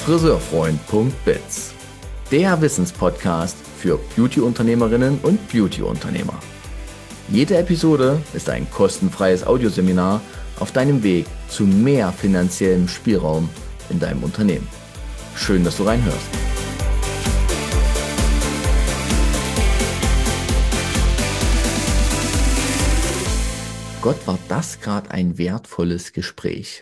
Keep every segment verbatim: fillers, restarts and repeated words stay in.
Friseurfreund punkt biz, der Wissenspodcast für Beauty-Unternehmerinnen und Beauty-Unternehmer. Jede Episode ist ein kostenfreies Audioseminar auf deinem Weg zu mehr finanziellem Spielraum in deinem Unternehmen. Schön, dass du reinhörst. Gott, war das gerade ein wertvolles Gespräch.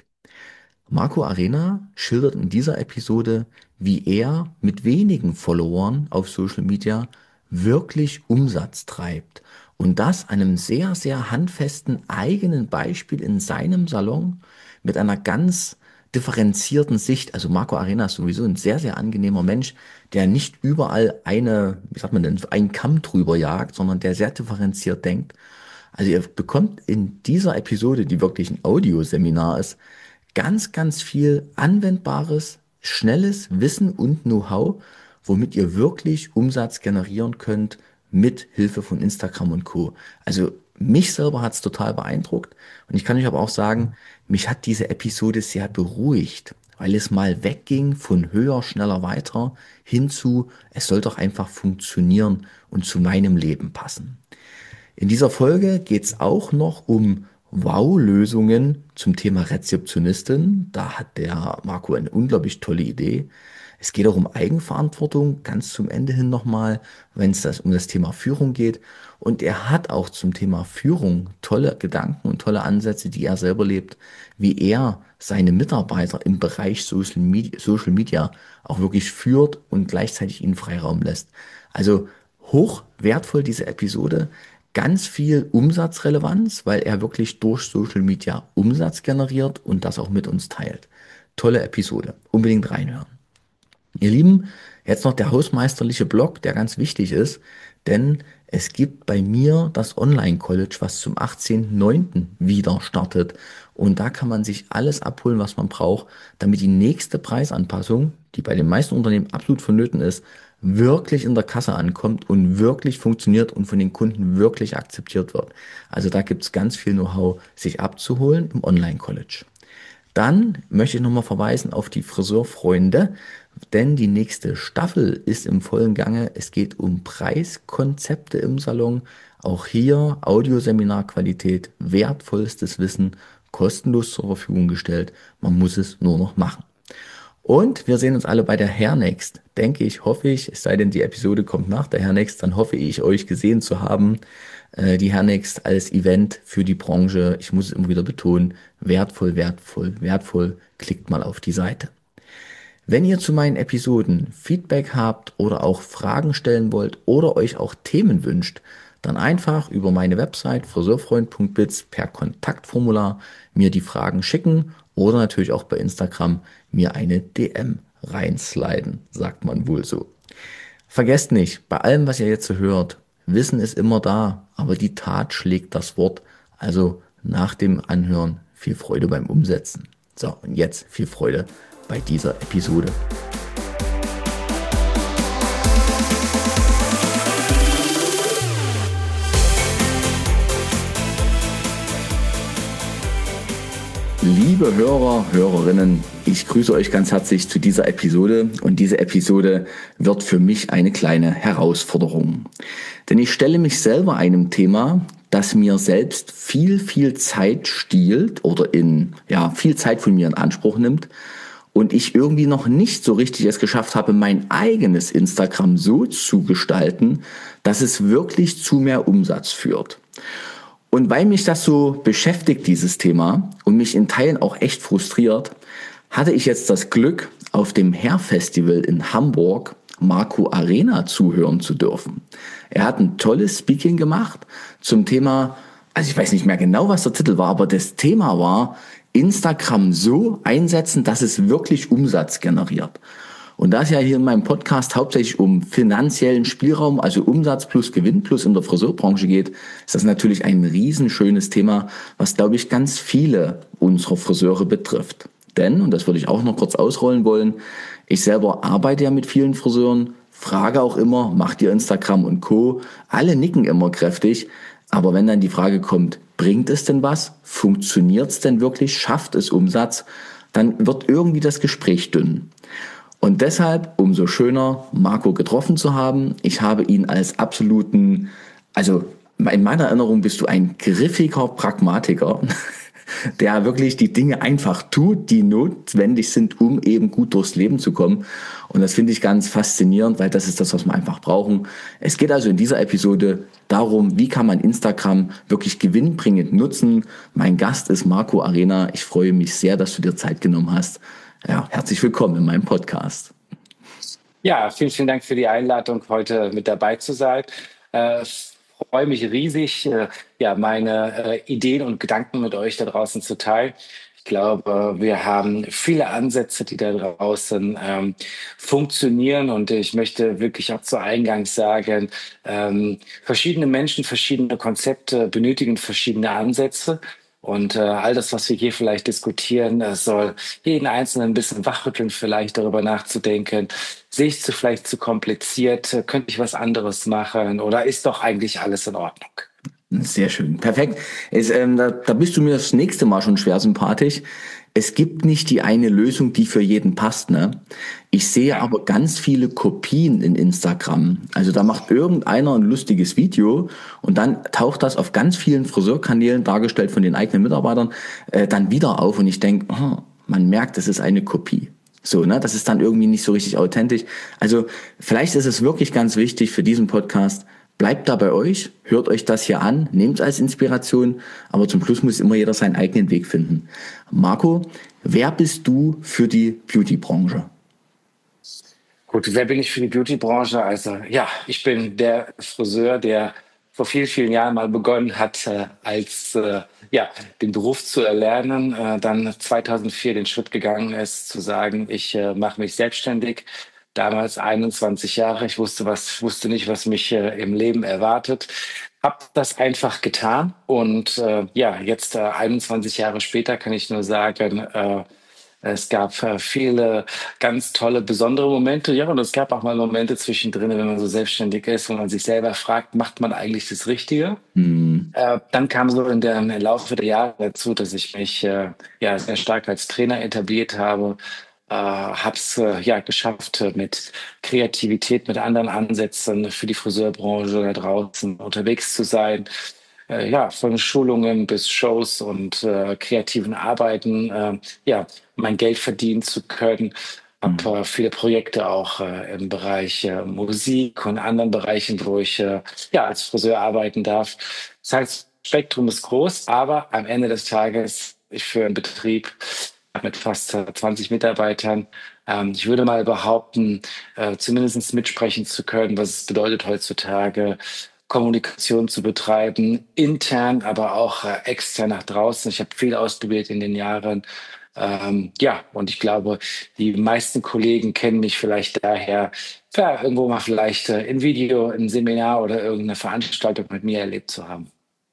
Marco Arena schildert in dieser Episode, wie er mit wenigen Followern auf Social Media wirklich Umsatz treibt. Und das an einem sehr, sehr handfesten eigenen Beispiel in seinem Salon mit einer ganz differenzierten Sicht. Also Marco Arena ist sowieso ein sehr, sehr angenehmer Mensch, der nicht überall eine, wie sagt man denn, einen Kamm drüber jagt, sondern der sehr differenziert denkt. Also ihr bekommt in dieser Episode, die wirklich ein Audioseminar ist, ganz, ganz viel anwendbares, schnelles Wissen und Know-how, womit ihr wirklich Umsatz generieren könnt mit Hilfe von Instagram und Co. Also mich selber hat es total beeindruckt und ich kann euch aber auch sagen, mich hat diese Episode sehr beruhigt, weil es mal wegging von höher, schneller, weiter hin zu, es soll doch einfach funktionieren und zu meinem Leben passen. In dieser Folge geht es auch noch um Wow-Lösungen zum Thema Rezeptionistin. Da hat der Marco eine unglaublich tolle Idee. Es geht auch um Eigenverantwortung, ganz zum Ende hin nochmal, wenn es das um das Thema Führung geht. Und er hat auch zum Thema Führung tolle Gedanken und tolle Ansätze, die er selber lebt, wie er seine Mitarbeiter im Bereich Social Media, Social Media auch wirklich führt und gleichzeitig ihnen Freiraum lässt. Also hoch wertvoll diese Episode. Ganz viel Umsatzrelevanz, weil er wirklich durch Social Media Umsatz generiert und das auch mit uns teilt. Tolle Episode. Unbedingt reinhören. Ihr Lieben, jetzt noch der hausmeisterliche Blog, der ganz wichtig ist, denn es gibt bei mir das Online-College, was zum achtzehnten neunten wieder startet. Und da kann man sich alles abholen, was man braucht, damit die nächste Preisanpassung, die bei den meisten Unternehmen absolut vonnöten ist, wirklich in der Kasse ankommt und wirklich funktioniert und von den Kunden wirklich akzeptiert wird. Also da gibt es ganz viel Know-how, sich abzuholen im Online-College. Dann möchte ich nochmal verweisen auf die Friseurfreunde, denn die nächste Staffel ist im vollen Gange. Es geht um Preiskonzepte im Salon. Auch hier Audioseminarqualität, wertvollstes Wissen, kostenlos zur Verfügung gestellt. Man muss es nur noch machen. Und wir sehen uns alle bei der Hairnext, denke ich, hoffe ich, es sei denn, die Episode kommt nach der Hairnext, dann hoffe ich, euch gesehen zu haben. Äh, die Hairnext als Event für die Branche, ich muss es immer wieder betonen, wertvoll, wertvoll, wertvoll, klickt mal auf die Seite. Wenn ihr zu meinen Episoden Feedback habt oder auch Fragen stellen wollt oder euch auch Themen wünscht, dann einfach über meine Website friseurfreund punkt biz per Kontaktformular mir die Fragen schicken oder natürlich auch bei Instagram mir eine D M reinsliden, sagt man wohl so. Vergesst nicht, bei allem, was ihr jetzt so hört, Wissen ist immer da, aber die Tat schlägt das Wort. Also nach dem Anhören viel Freude beim Umsetzen. So, und jetzt viel Freude bei dieser Episode. Liebe Hörer, Hörerinnen, ich grüße euch ganz herzlich zu dieser Episode und diese Episode wird für mich eine kleine Herausforderung. Denn ich stelle mich selber einem Thema, das mir selbst viel, viel Zeit stiehlt oder in, ja, viel Zeit von mir in Anspruch nimmt und ich irgendwie noch nicht so richtig es geschafft habe, mein eigenes Instagram so zu gestalten, dass es wirklich zu mehr Umsatz führt. Und weil mich das so beschäftigt, dieses Thema, und mich in Teilen auch echt frustriert, hatte ich jetzt das Glück, auf dem Hair Festival in Hamburg Marco Arena zuhören zu dürfen. Er hat ein tolles Speaking gemacht zum Thema, also ich weiß nicht mehr genau, was der Titel war, aber das Thema war, Instagram so einsetzen, dass es wirklich Umsatz generiert. Und da es ja hier in meinem Podcast hauptsächlich um finanziellen Spielraum, also Umsatz plus Gewinn plus in der Friseurbranche geht, ist das natürlich ein riesenschönes Thema, was, glaube ich, ganz viele unserer Friseure betrifft. Denn, und das würde ich auch noch kurz ausrollen wollen, ich selber arbeite ja mit vielen Friseuren, frage auch immer, macht ihr Instagram und Co.? Alle nicken immer kräftig, aber wenn dann die Frage kommt, bringt es denn was? Funktioniert es denn wirklich? Schafft es Umsatz? Dann wird irgendwie das Gespräch dünn. Und deshalb umso schöner, Marco getroffen zu haben. Ich habe ihn als absoluten, also in meiner Erinnerung bist du ein griffiger Pragmatiker, der wirklich die Dinge einfach tut, die notwendig sind, um eben gut durchs Leben zu kommen. Und das finde ich ganz faszinierend, weil das ist das, was wir einfach brauchen. Es geht also in dieser Episode darum, wie kann man Instagram wirklich gewinnbringend nutzen. Mein Gast ist Marco Arena. Ich freue mich sehr, dass du dir Zeit genommen hast. Ja, herzlich willkommen in meinem Podcast. Ja, vielen, vielen Dank für die Einladung, heute mit dabei zu sein. Äh, freue mich riesig, äh, ja, meine äh, Ideen und Gedanken mit euch da draußen zu teilen. Ich glaube, wir haben viele Ansätze, die da draußen ähm, funktionieren. Und ich möchte wirklich auch zu Eingangs sagen, ähm, verschiedene Menschen, verschiedene Konzepte benötigen verschiedene Ansätze. Und äh, all das, was wir hier vielleicht diskutieren, äh, soll jeden Einzelnen ein bisschen wachrütteln, vielleicht darüber nachzudenken. Sehe ich zu vielleicht zu kompliziert? Äh, Könnte ich was anderes machen? Oder ist doch eigentlich alles in Ordnung? Sehr schön, perfekt. Es, ähm, da, da bist du mir das nächste Mal schon schwer sympathisch. Es gibt nicht die eine Lösung, die für jeden passt, ne? Ich sehe Ja. aber ganz viele Kopien in Instagram. Also da macht irgendeiner ein lustiges Video und dann taucht das auf ganz vielen Friseurkanälen, dargestellt von den eigenen Mitarbeitern, äh, dann wieder auf und ich denke, oh, man merkt, das ist eine Kopie. So, ne? Das ist dann irgendwie nicht so richtig authentisch. Also vielleicht ist es wirklich ganz wichtig für diesen Podcast, bleibt da bei euch, hört euch das hier an, nehmt es als Inspiration, aber zum Schluss muss immer jeder seinen eigenen Weg finden. Marco, wer bist du für die Beauty-Branche? Gut, wer bin ich für die Beauty-Branche? Also ja, ich bin der Friseur, der vor vielen, vielen Jahren mal begonnen hat, äh, als äh, ja, den Beruf zu erlernen, äh, dann zweitausendvier den Schritt gegangen ist, zu sagen, ich äh, mache mich selbstständig. Damals einundzwanzig Jahre, ich wusste was, wusste nicht, was mich äh, im Leben erwartet. Hab das einfach getan und äh, ja, jetzt äh, einundzwanzig Jahre später kann ich nur sagen, äh, es gab äh, viele ganz tolle, besondere Momente. Ja, und es gab auch mal Momente zwischendrin, wenn man so selbstständig ist, wo man sich selber fragt, macht man eigentlich das Richtige? Hm. Äh, dann kam so in der, im Laufe der Jahre dazu, dass ich mich äh, ja sehr stark als Trainer etabliert habe. Äh, habe es äh, ja geschafft, äh, mit Kreativität, mit anderen Ansätzen für die Friseurbranche da draußen unterwegs zu sein. Äh, ja, von Schulungen bis Shows und äh, kreativen Arbeiten, äh, ja, mein Geld verdienen zu können. Hm. Habe äh, viele Projekte auch äh, im Bereich äh, Musik und anderen Bereichen, wo ich äh, ja als Friseur arbeiten darf. Das heißt, das Spektrum ist groß, aber am Ende des Tages, ich führe einen Betrieb mit fast äh, zwanzig Mitarbeitern. Ähm, ich würde mal behaupten, äh, zumindest mitsprechen zu können, was es bedeutet heutzutage, Kommunikation zu betreiben, intern, aber auch äh, extern nach draußen. Ich habe viel ausprobiert in den Jahren. Ähm, ja, und ich glaube, die meisten Kollegen kennen mich vielleicht daher, ja, irgendwo mal vielleicht äh, in Video, ein Seminar oder irgendeine Veranstaltung mit mir erlebt zu haben.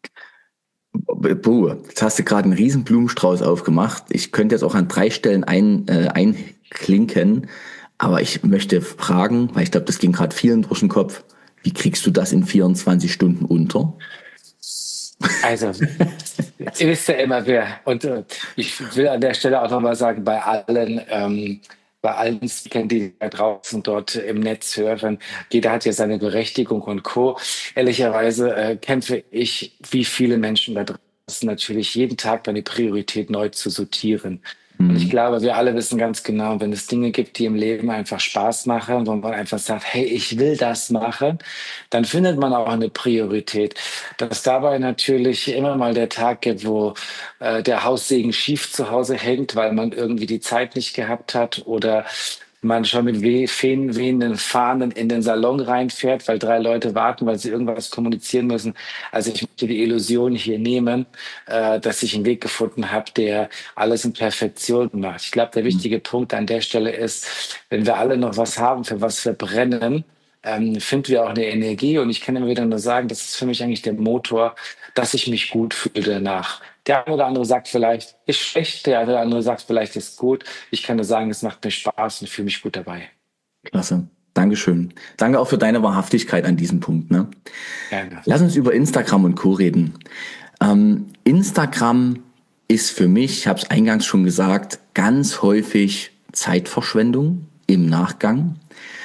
Puh, jetzt hast du gerade einen riesen Blumenstrauß aufgemacht. Ich könnte jetzt auch an drei Stellen ein, äh, einklinken, aber ich möchte fragen, weil ich glaube, das ging gerade vielen durch den Kopf, wie kriegst du das in vierundzwanzig Stunden unter? Also, ihr wisst ja immer, wer. Und äh, ich will an der Stelle auch nochmal sagen, bei allen, ähm, bei allen Speakern, die da draußen dort im Netz hören, jeder hat ja seine Berechtigung und Co. Ehrlicherweise äh, kämpfe ich, wie viele Menschen da draußen, natürlich jeden Tag meine Priorität neu zu sortieren. Und ich Hm. glaube, wir alle wissen ganz genau, wenn es Dinge gibt, die im Leben einfach Spaß machen, wo man einfach sagt, hey, ich will das machen, dann findet man auch eine Priorität. Dass dabei natürlich immer mal der Tag gibt, wo äh, der Haussegen schief zu Hause hängt, weil man irgendwie die Zeit nicht gehabt hat oder man schon mit weh, Fäden wehenden Fahnen in den Salon reinfährt, weil drei Leute warten, weil sie irgendwas kommunizieren müssen. Also ich möchte die Illusion hier nehmen, äh, dass ich einen Weg gefunden habe, der alles in Perfektion macht. Ich glaube, der wichtige Punkt an der Stelle ist, wenn wir alle noch was haben, für was wir brennen, ähm, finden wir auch eine Energie. Und ich kann immer wieder nur sagen, das ist für mich eigentlich der Motor, dass ich mich gut fühle danach. Der eine oder andere sagt vielleicht, ist schlecht, der eine oder andere sagt vielleicht, ist gut. Ich kann nur sagen, es macht mir Spaß und fühle mich gut dabei. Klasse. Dankeschön. Danke auch für deine Wahrhaftigkeit an diesem Punkt. Ne? Gerne. Lass uns über Instagram und Co. reden. Ähm, Instagram ist für mich, ich habe es eingangs schon gesagt, ganz häufig Zeitverschwendung. im Nachgang.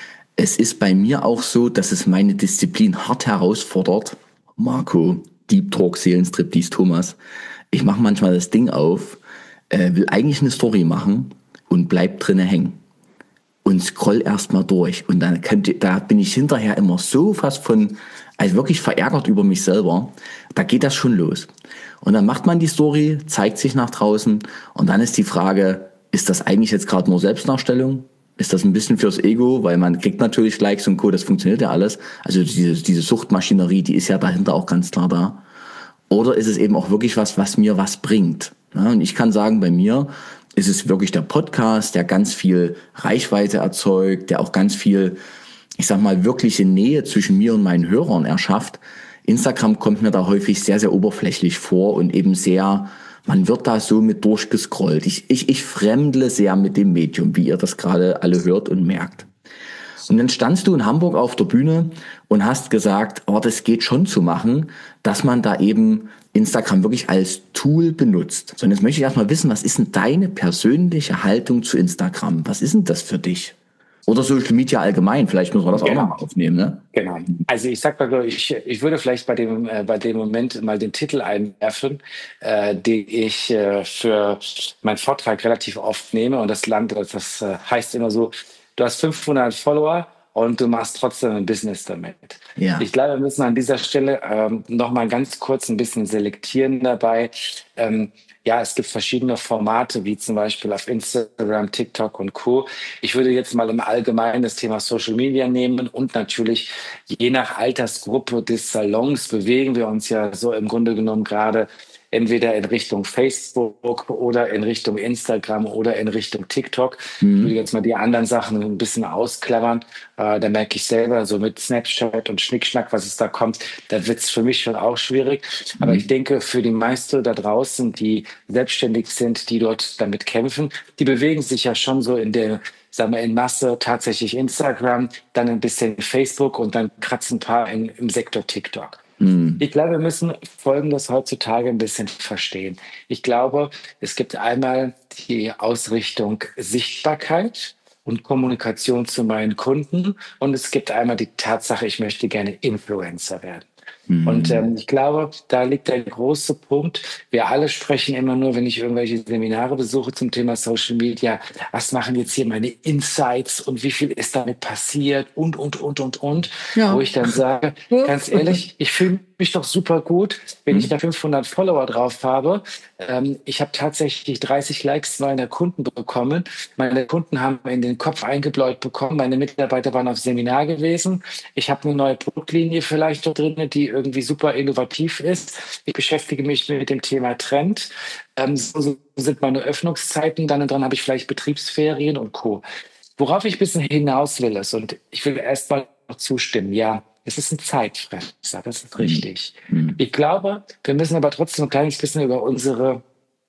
Es ist bei mir auch so, dass es meine Disziplin hart herausfordert. Marco, Deep Talk, Seelenstriptease, Thomas. Ich mache manchmal das Ding auf, äh, will eigentlich eine Story machen und bleib drinne hängen. Und scroll erstmal durch. Und dann könnte, da bin ich hinterher immer so fast von, also wirklich verärgert über mich selber. Da geht das schon los. Und dann macht man die Story, zeigt sich nach draußen. Und dann ist die Frage, ist das eigentlich jetzt gerade nur Selbstdarstellung? Ist das ein bisschen fürs Ego? Weil man kriegt natürlich Likes und Co., das funktioniert ja alles. Also diese, diese Suchtmaschinerie, die ist ja dahinter auch ganz klar da. Oder ist es eben auch wirklich was, was mir was bringt? Ja, und ich kann sagen, bei mir ist es wirklich der Podcast, der ganz viel Reichweite erzeugt, der auch ganz viel, ich sag mal, wirkliche Nähe zwischen mir und meinen Hörern erschafft. Instagram kommt mir da häufig sehr, sehr oberflächlich vor und eben sehr, man wird da so mit durchgescrollt. Ich, ich, ich fremdle sehr mit dem Medium, wie ihr das gerade alle hört und merkt. Und dann standst du in Hamburg auf der Bühne und hast gesagt, oh, das geht schon zu machen, dass man da eben Instagram wirklich als Tool benutzt. So, und jetzt möchte ich erstmal wissen, was ist denn deine persönliche Haltung zu Instagram? Was ist denn das für dich? Oder Social Media allgemein, vielleicht müssen wir das Genau. auch nochmal aufnehmen, ne? Genau. Also ich sag mal, ich, ich würde vielleicht bei dem, äh, bei dem Moment mal den Titel einwerfen, äh, den ich äh, für meinen Vortrag relativ oft nehme. Und das Land, das äh, heißt immer so, du hast fünfhundert Follower und du machst trotzdem ein Business damit. Ja. Ich glaube, wir müssen an dieser Stelle ähm, noch mal ganz kurz ein bisschen selektieren dabei. Ähm, ja, es gibt verschiedene Formate, wie zum Beispiel auf Instagram, TikTok und Co. Ich würde jetzt mal im Allgemeinen das Thema Social Media nehmen und natürlich je nach Altersgruppe des Salons bewegen wir uns ja so im Grunde genommen gerade entweder in Richtung Facebook oder in Richtung Instagram oder in Richtung TikTok. Mhm. Ich würde jetzt mal die anderen Sachen ein bisschen ausklammern. Äh, da merke ich selber, so mit Snapchat und Schnickschnack, was es da kommt, da wird es für mich schon auch schwierig. Mhm. Aber ich denke, für die meisten da draußen, die selbstständig sind, die dort damit kämpfen, die bewegen sich ja schon so in der, sagen wir, in Masse tatsächlich Instagram, dann ein bisschen Facebook und dann kratzen ein paar in, im Sektor TikTok. Ich glaube, wir müssen Folgendes heutzutage ein bisschen verstehen. Ich glaube, es gibt einmal die Ausrichtung Sichtbarkeit und Kommunikation zu meinen Kunden und es gibt einmal die Tatsache, ich möchte gerne Influencer werden. Mhm. Und ähm, ich glaube, da liegt der große Punkt. Wir alle sprechen immer nur, wenn ich irgendwelche Seminare besuche zum Thema Social Media, was machen jetzt hier meine Insights und wie viel ist damit passiert und, und, und, und, und. Ja. Wo ich dann sage, ganz ehrlich, ich fühle mich doch super gut, wenn mhm. ich da fünfhundert Follower drauf habe. Ähm, ich habe tatsächlich dreißig Likes meiner Kunden bekommen. Meine Kunden haben in den Kopf eingebläut bekommen. Meine Mitarbeiter waren auf Seminar gewesen. Ich habe eine neue Produktlinie vielleicht dort drin, die irgendwie super innovativ ist. Ich beschäftige mich mit dem Thema Trend. Ähm, so sind meine Öffnungszeiten. Dann und dann habe ich vielleicht Betriebsferien und Co. Worauf ich ein bisschen hinaus will ist, und ich will erst mal noch zustimmen, ja, es ist ein Zeitfresser, das ist richtig. Mhm. Ich glaube, wir müssen aber trotzdem ein kleines bisschen über unsere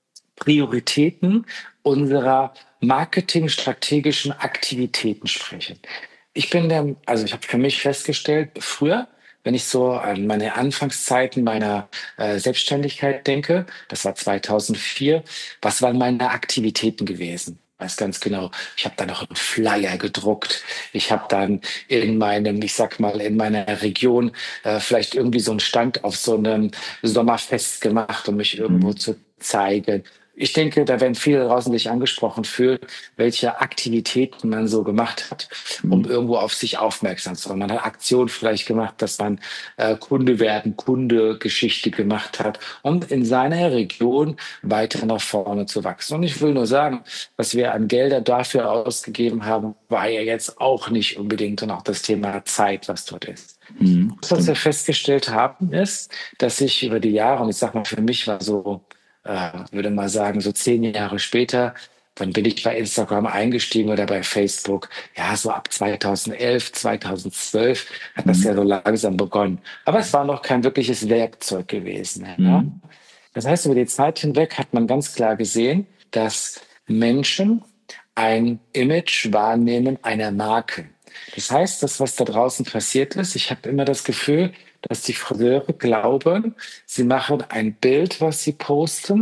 Prioritäten unserer marketingstrategischen Aktivitäten sprechen. Ich bin der, also ich habe für mich festgestellt, früher, wenn ich so an meine Anfangszeiten meiner äh, Selbstständigkeit denke, das war zweitausendvier, was waren meine Aktivitäten gewesen? Weiß ganz genau. Ich habe dann noch einen Flyer gedruckt. Ich habe dann in meinem, ich sag mal, in meiner Region äh, vielleicht irgendwie so einen Stand auf so einem Sommerfest gemacht, um mich irgendwo mhm. zu zeigen. Ich denke, da werden viele draußen sich angesprochen fühlen, welche Aktivitäten man so gemacht hat, um mhm. irgendwo auf sich aufmerksam zu machen. Man hat Aktionen vielleicht gemacht, dass man äh, Kunde werden, Kunde-Geschichte gemacht hat, um in seiner Region weiter nach vorne zu wachsen. Und ich will nur sagen, was wir an Gelder dafür ausgegeben haben, war ja jetzt auch nicht unbedingt und auch das Thema Zeit, was dort ist. Mhm. Was wir festgestellt haben, ist, dass ich über die Jahre, und ich sag mal, für mich war so, äh, würde mal sagen, so zehn Jahre später, wann bin ich bei Instagram eingestiegen oder bei Facebook? Ja, so ab zweitausendelf, zweitausendzwölf hat mhm. das ja so langsam begonnen. Aber es war noch kein wirkliches Werkzeug gewesen. Mhm. Ja? Das heißt, über die Zeit hinweg hat man ganz klar gesehen, dass Menschen ein Image wahrnehmen einer Marke. Das heißt, das, was da draußen passiert ist, ich habe immer das Gefühl, dass die Friseure glauben, sie machen ein Bild, was sie posten,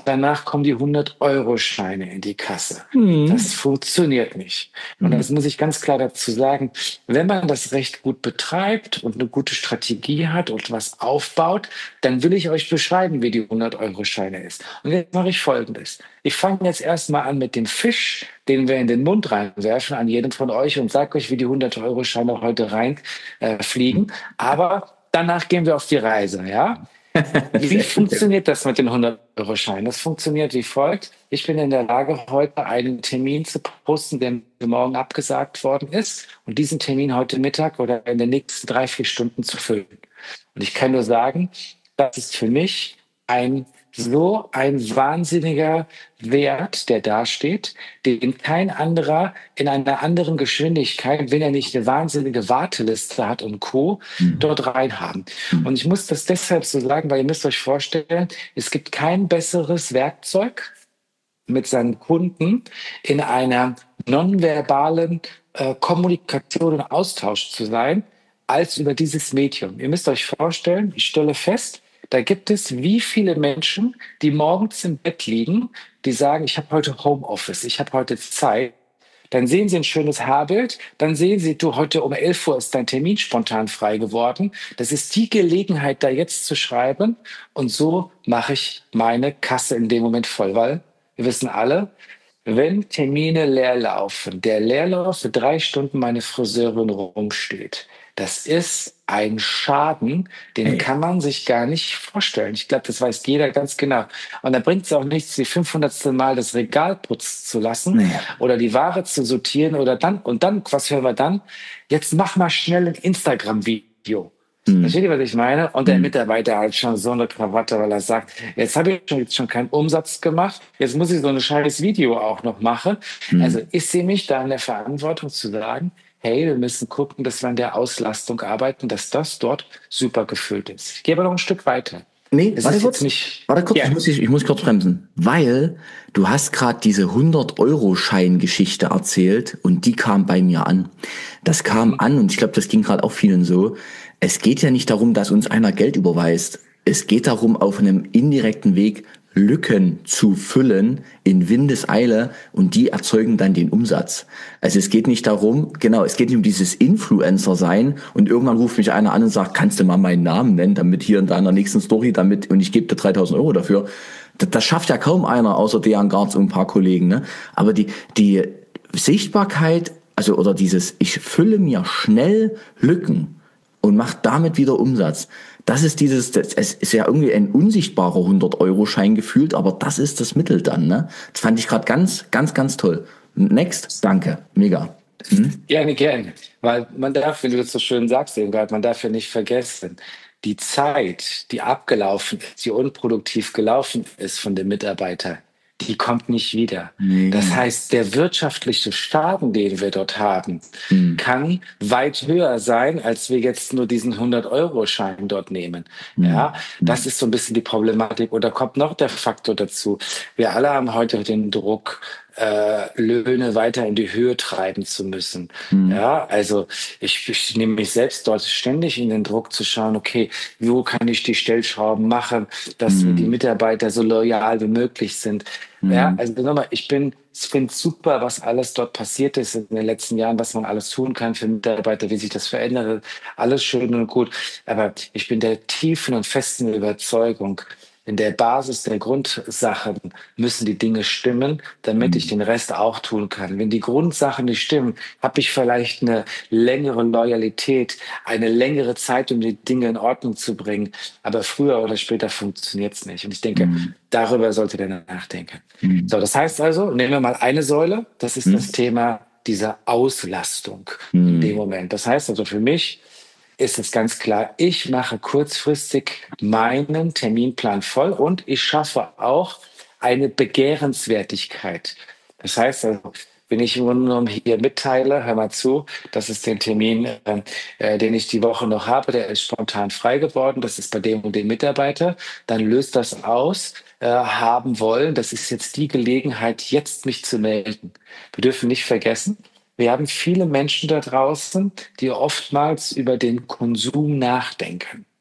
danach kommen die hundert-Euro-Scheine in die Kasse. Mhm. Das funktioniert nicht. Und Mhm. das muss ich ganz klar dazu sagen. Wenn man das recht gut betreibt und eine gute Strategie hat und was aufbaut, dann will ich euch beschreiben, wie die hundert-Euro-Scheine ist. Und jetzt mache ich Folgendes. Ich fange jetzt erstmal an mit dem Fisch, den wir in den Mund reinwerfen, an jedem von euch und sage euch, wie die hundert-Euro-Scheine heute reinfliegen. Äh, fliegen. Aber danach gehen wir auf die Reise, ja? Wie Sehr gut. funktioniert das mit den hundert-Euro-Scheinen? Das funktioniert wie folgt. Ich bin in der Lage, heute einen Termin zu posten, der mir morgen abgesagt worden ist und diesen Termin heute Mittag oder in den nächsten drei, vier Stunden zu füllen. Und ich kann nur sagen, das ist für mich ein so ein wahnsinniger Wert, der dasteht, den kein anderer in einer anderen Geschwindigkeit, wenn er nicht eine wahnsinnige Warteliste hat und Co., Mhm. dort reinhaben. Mhm. Und ich muss das deshalb so sagen, weil ihr müsst euch vorstellen, es gibt kein besseres Werkzeug, mit seinen Kunden in einer nonverbalen äh, Kommunikation und Austausch zu sein, als über dieses Medium. Ihr müsst euch vorstellen, ich stelle fest, da gibt es wie viele Menschen, die morgens im Bett liegen, die sagen, ich habe heute Homeoffice, ich habe heute Zeit. Dann sehen Sie ein schönes Haarbild, dann sehen Sie, du, heute um elf Uhr ist dein Termin spontan frei geworden. Das ist die Gelegenheit, da jetzt zu schreiben. Und so mache ich meine Kasse in dem Moment voll, weil wir wissen alle, wenn Termine leer laufen, der Leerlauf für drei Stunden meine Friseurin rumsteht, das ist ein Schaden, den Ey. kann man sich gar nicht vorstellen. Ich glaube, das weiß jeder ganz genau. Und da bringt es auch nichts, die fünfhundertste Mal das Regal putzen zu lassen Nee. oder die Ware zu sortieren oder dann, und dann, was hören wir dann? Jetzt mach mal schnell ein Instagram-Video. Mhm. Versteht ihr, was ich meine? Und der Mhm. Mitarbeiter hat schon so eine Krawatte, weil er sagt, jetzt habe ich schon, jetzt schon keinen Umsatz gemacht, jetzt muss ich so ein scheiß Video auch noch machen. Also Mhm. ich sehe mich da in der Verantwortung zu sagen, hey, wir müssen gucken, dass wir an der Auslastung arbeiten, dass das dort super gefüllt ist. Ich gehe aber noch ein Stück weiter. Nee, Es warte ist jetzt kurz. nicht, Warte kurz, ja, ich muss, ich, ich muss kurz bremsen. Weil du hast gerade diese hundert-Euro-Schein-Geschichte erzählt und die kam bei mir an. Das kam mhm. an und ich glaube, das ging gerade auch vielen so. Es geht ja nicht darum, dass uns einer Geld überweist. Es geht darum, auf einem indirekten Weg Lücken zu füllen in Windeseile und die erzeugen dann den Umsatz. Also es geht nicht darum, genau, es geht nicht um dieses Influencer sein und irgendwann ruft mich einer an und sagt, kannst du mal meinen Namen nennen, damit hier in deiner nächsten Story, damit und ich gebe dir dreitausend Euro dafür. Das, das schafft ja kaum einer, außer Dejan Garz und ein paar Kollegen, ne? Aber die, die Sichtbarkeit, also oder dieses, ich fülle mir schnell Lücken und macht damit wieder Umsatz. Das ist dieses, das, es ist ja irgendwie ein unsichtbarer hundert-Euro-Schein gefühlt, aber das ist das Mittel dann, ne? Das fand ich gerade ganz, ganz, ganz toll. Next, danke, mega. Hm? Gerne, gerne. Weil man darf, wenn du das so schön sagst, Irmgard, man darf ja nicht vergessen, die Zeit, die abgelaufen ist, die unproduktiv gelaufen ist von dem Mitarbeiter, die kommt nicht wieder. Nee, Das genau. heißt, der wirtschaftliche Schaden, den wir dort haben, Hm. kann weit höher sein, als wir jetzt nur diesen hundert-Euro-Schein dort nehmen. Hm. Ja, das Hm. ist so ein bisschen die Problematik. Oder kommt noch der Faktor dazu? Wir alle haben heute den Druck, äh, Löhne weiter in die Höhe treiben zu müssen. Hm. Ja, also ich, ich nehme mich selbst dort ständig in den Druck zu schauen, okay, wo kann ich die Stellschrauben machen, dass die Hm. Mitarbeiter so loyal wie möglich sind. Ja, Hm. also nochmal, ich bin, ich finde super, was alles dort passiert ist in den letzten Jahren, was man alles tun kann für Mitarbeiter, wie sich das verändert, alles schön und gut. Aber ich bin der tiefen und festen Überzeugung, in der Basis der Grundsachen müssen die Dinge stimmen, damit ich Hm. den Rest auch tun kann. Wenn die Grundsachen nicht stimmen, habe ich vielleicht eine längere Loyalität, eine längere Zeit, um die Dinge in Ordnung zu bringen. Aber früher oder später funktioniert es nicht. Und ich denke, Hm. darüber sollte der nachdenken. Hm. So, das heißt also, nehmen wir mal eine Säule, das ist Hm. das Thema dieser Auslastung in dem Hm. Moment. Das heißt also für mich, ist es ganz klar, ich mache kurzfristig meinen Terminplan voll und ich schaffe auch eine Begehrenswertigkeit. Das heißt also, wenn ich im Grunde genommen hier mitteile, hör mal zu, das ist der Termin, äh, äh, den ich die Woche noch habe, der ist spontan frei geworden, das ist bei dem und dem Mitarbeiter, dann löst das aus, äh, haben wollen, das ist jetzt die Gelegenheit, jetzt mich zu melden. Wir dürfen nicht vergessen, wir haben viele Menschen da draußen, die oftmals über den Konsum nachdenken.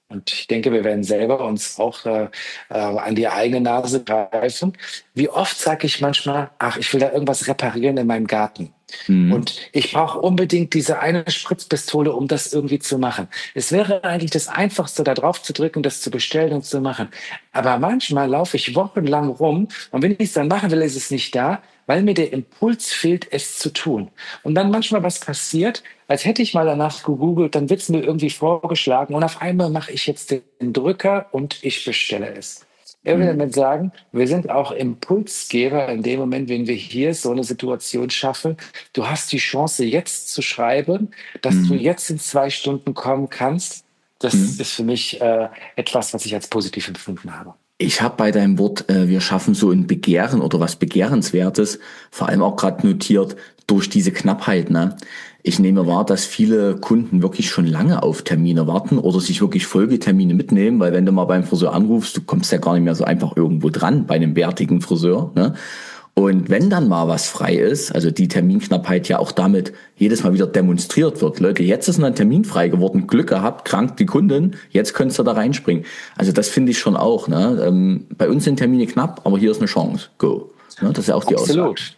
Und ich denke, wir werden selber uns auch äh, äh, an die eigene Nase greifen. Wie oft sage ich manchmal, ach, ich will da irgendwas reparieren in meinem Garten. Mhm. Und ich brauche unbedingt diese eine Spritzpistole, um das irgendwie zu machen. Es wäre eigentlich das Einfachste, da drauf zu drücken, das zu bestellen und zu machen. Aber manchmal laufe ich wochenlang rum und wenn ich es dann machen will, ist es nicht da, weil mir der Impuls fehlt, es zu tun. Und dann manchmal was passiert, als hätte ich mal danach gegoogelt, dann wird es mir irgendwie vorgeschlagen und auf einmal mache ich jetzt den Drücker und ich bestelle es. Er will Mhm. damit sagen, wir sind auch Impulsgeber in dem Moment, wenn wir hier so eine Situation schaffen. Du hast die Chance, jetzt zu schreiben, dass du Mhm. jetzt in zwei Stunden kommen kannst. Das Mhm. ist für mich äh, etwas, was ich als positiv empfunden habe. Ich habe bei deinem Wort, äh, wir schaffen so ein Begehren oder was Begehrenswertes, vor allem auch gerade notiert durch diese Knappheit. Ne? Ich nehme wahr, dass viele Kunden wirklich schon lange auf Termine warten oder sich wirklich Folgetermine mitnehmen, weil wenn du mal beim Friseur anrufst, du kommst ja gar nicht mehr so einfach irgendwo dran bei einem bärtigen Friseur. Ne? Und wenn dann mal was frei ist, also die Terminknappheit ja auch damit jedes Mal wieder demonstriert wird. Leute, jetzt ist ein Termin frei geworden, Glück gehabt, krank die Kundin, jetzt könntest du da reinspringen. Also das finde ich schon auch. Ne? Ähm, bei uns sind Termine knapp, aber hier ist eine Chance. Go. Ne? Das ist ja auch die Aussage. Absolut.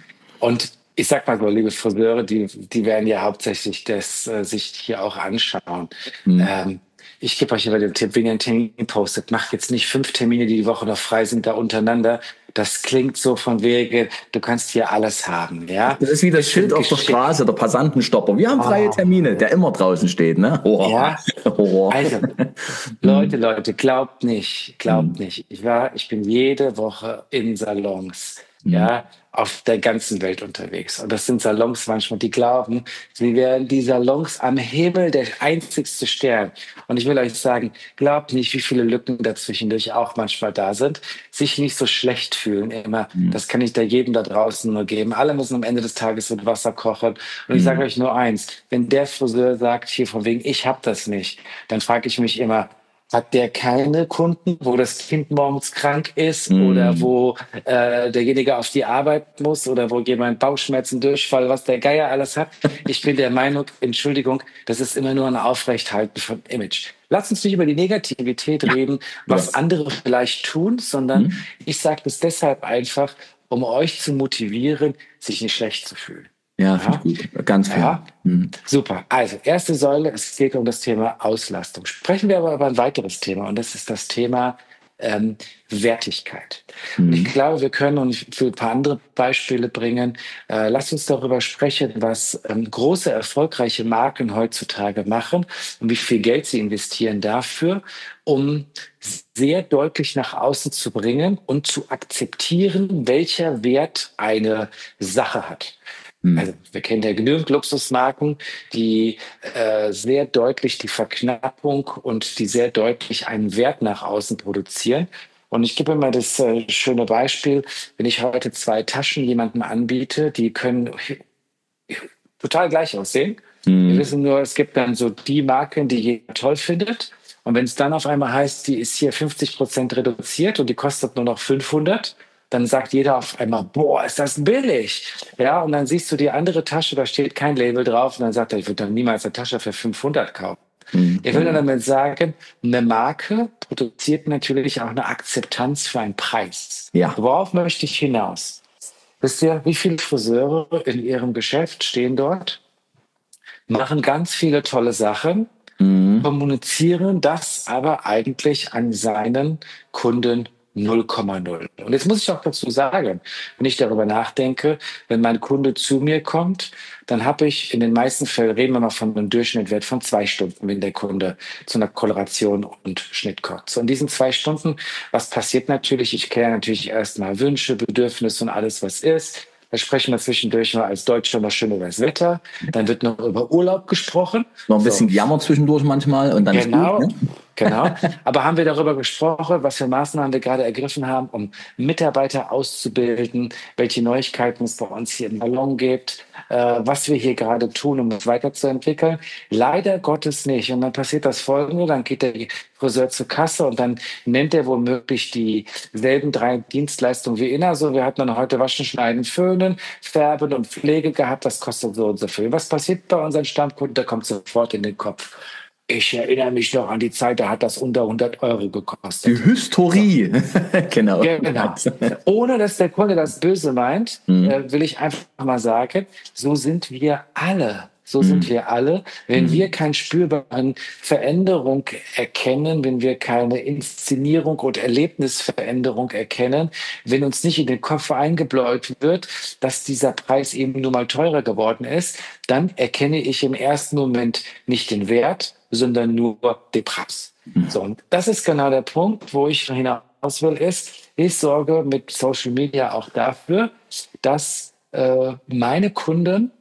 Und ich sag mal so, liebe Friseure, die, die werden ja hauptsächlich das äh, sich hier auch anschauen. Mhm. Ähm, ich gebe euch aber den Tipp, wenn ihr einen Termin postet, macht jetzt nicht fünf Termine, die die Woche noch frei sind, da untereinander. Das klingt so von wegen, du kannst hier alles haben, ja? Das ist wie das Schild Bisschen auf der Geschick. Straße, der Passantenstopper. Wir haben freie Oh, Termine, der immer draußen steht. Ne? Horror. ja, Horror. also, Leute, Mhm. Leute, glaubt nicht, glaubt Mhm. nicht. Ich war, ich bin jede Woche in Salons, Mhm. ja, auf der ganzen Welt unterwegs. Und das sind Salons manchmal, die glauben, sie wären die Salons am Himmel der einzigste Stern. Und ich will euch sagen, glaubt nicht, wie viele Lücken dazwischendurch auch manchmal da sind. Sich nicht so schlecht fühlen immer. Mhm. Das kann ich da jedem da draußen nur geben. Alle müssen am Ende des Tages mit Wasser kochen. Und ich sage Mhm. euch nur eins, wenn der Friseur sagt, hier von wegen, ich habe das nicht, dann frage ich mich immer, hat der keine Kunden, wo das Kind morgens krank ist oder Mhm. wo äh, derjenige auf die Arbeit muss oder wo jemand Bauchschmerzen, Durchfall, was der Geier alles hat? Ich bin der Meinung, Entschuldigung, das ist immer nur ein Aufrechthalten von Image. Lass uns nicht über die Negativität Ja, reden, was sowas. andere vielleicht tun, sondern Mhm. ich sage das deshalb einfach, um euch zu motivieren, sich nicht schlecht zu fühlen. Ja, finde ich Ja, gut. Ganz fair. ja, Mhm. super. Also, erste Säule, es geht um das Thema Auslastung. Sprechen wir aber über ein weiteres Thema und das ist das Thema ähm, Wertigkeit. Und ich Mhm. glaube, wir können, und ich will ein paar andere Beispiele bringen, äh, lasst uns darüber sprechen, was ähm, große, erfolgreiche Marken heutzutage machen und wie viel Geld sie investieren dafür, um sehr deutlich nach außen zu bringen und zu akzeptieren, welcher Wert eine Sache hat. Also Mhm. wir kennen ja genügend Luxusmarken, die äh, sehr deutlich die Verknappung und die sehr deutlich einen Wert nach außen produzieren. Und ich gebe mal das äh, schöne Beispiel, wenn ich heute zwei Taschen jemandem anbiete, die können total gleich aussehen. Wir Mhm. wissen nur, es gibt dann so die Marken, die jeder toll findet. Und wenn es dann auf einmal heißt, die ist hier fünfzig Prozent reduziert und die kostet nur noch fünfhundert, dann sagt jeder auf einmal, boah, ist das billig. Ja, und dann siehst du die andere Tasche, da steht kein Label drauf und dann sagt er, ich würde dann niemals eine Tasche für fünfhundert kaufen. Mhm. Ich will nur Genau. damit sagen, eine Marke produziert natürlich auch eine Akzeptanz für einen Preis. Ja. Worauf möchte ich hinaus? Wisst ihr, wie viele Friseure in ihrem Geschäft stehen dort, machen ganz viele tolle Sachen, Mhm. kommunizieren das aber eigentlich an seinen Kunden null Komma null. Und jetzt muss ich auch dazu sagen, wenn ich darüber nachdenke, wenn mein Kunde zu mir kommt, dann habe ich in den meisten Fällen, reden wir mal von einem Durchschnittwert von zwei Stunden, wenn der Kunde zu einer Koloration und Schnitt kommt. So in diesen zwei Stunden, was passiert natürlich? Ich kläre natürlich erstmal Wünsche, Bedürfnisse und alles, was ist. Da sprechen wir zwischendurch mal als Deutschland noch schön über das Wetter. Dann wird noch über Urlaub gesprochen. Noch ein So, bisschen Jammer zwischendurch manchmal und dann ist gut. genau, Ne? genau. Aber haben wir darüber gesprochen, was für Maßnahmen wir gerade ergriffen haben, um Mitarbeiter auszubilden, welche Neuigkeiten es bei uns hier im Salon gibt, äh, was wir hier gerade tun, um es weiterzuentwickeln? Leider Gottes nicht. Und dann passiert das Folgende, dann geht der Friseur zur Kasse und dann nennt er womöglich dieselben drei Dienstleistungen wie immer. So, wir hatten dann heute Waschen, Schneiden, Föhnen, Färben und Pflege gehabt, das kostet so und so viel. Was passiert bei unseren Stammkunden? Da kommt sofort in den Kopf. Ich erinnere mich noch an die Zeit, da hat das unter hundert Euro Die gekostet. So. Hysterie. Genau. Genau. Ohne dass der Kunde das böse meint, Mhm. äh, will ich einfach mal sagen, so sind wir alle. So sind Mhm. wir alle. Wenn wir Mhm. keine spürbaren Veränderung erkennen, wenn wir keine Inszenierung und Erlebnisveränderung erkennen, wenn uns nicht in den Kopf eingebläut wird, dass dieser Preis eben nun mal teurer geworden ist, dann erkenne ich im ersten Moment nicht den Wert, sondern nur den Preis. So, und das ist genau der Punkt, wo ich hinaus will, ist, ich sorge mit Social Media auch dafür, dass äh, meine Kunden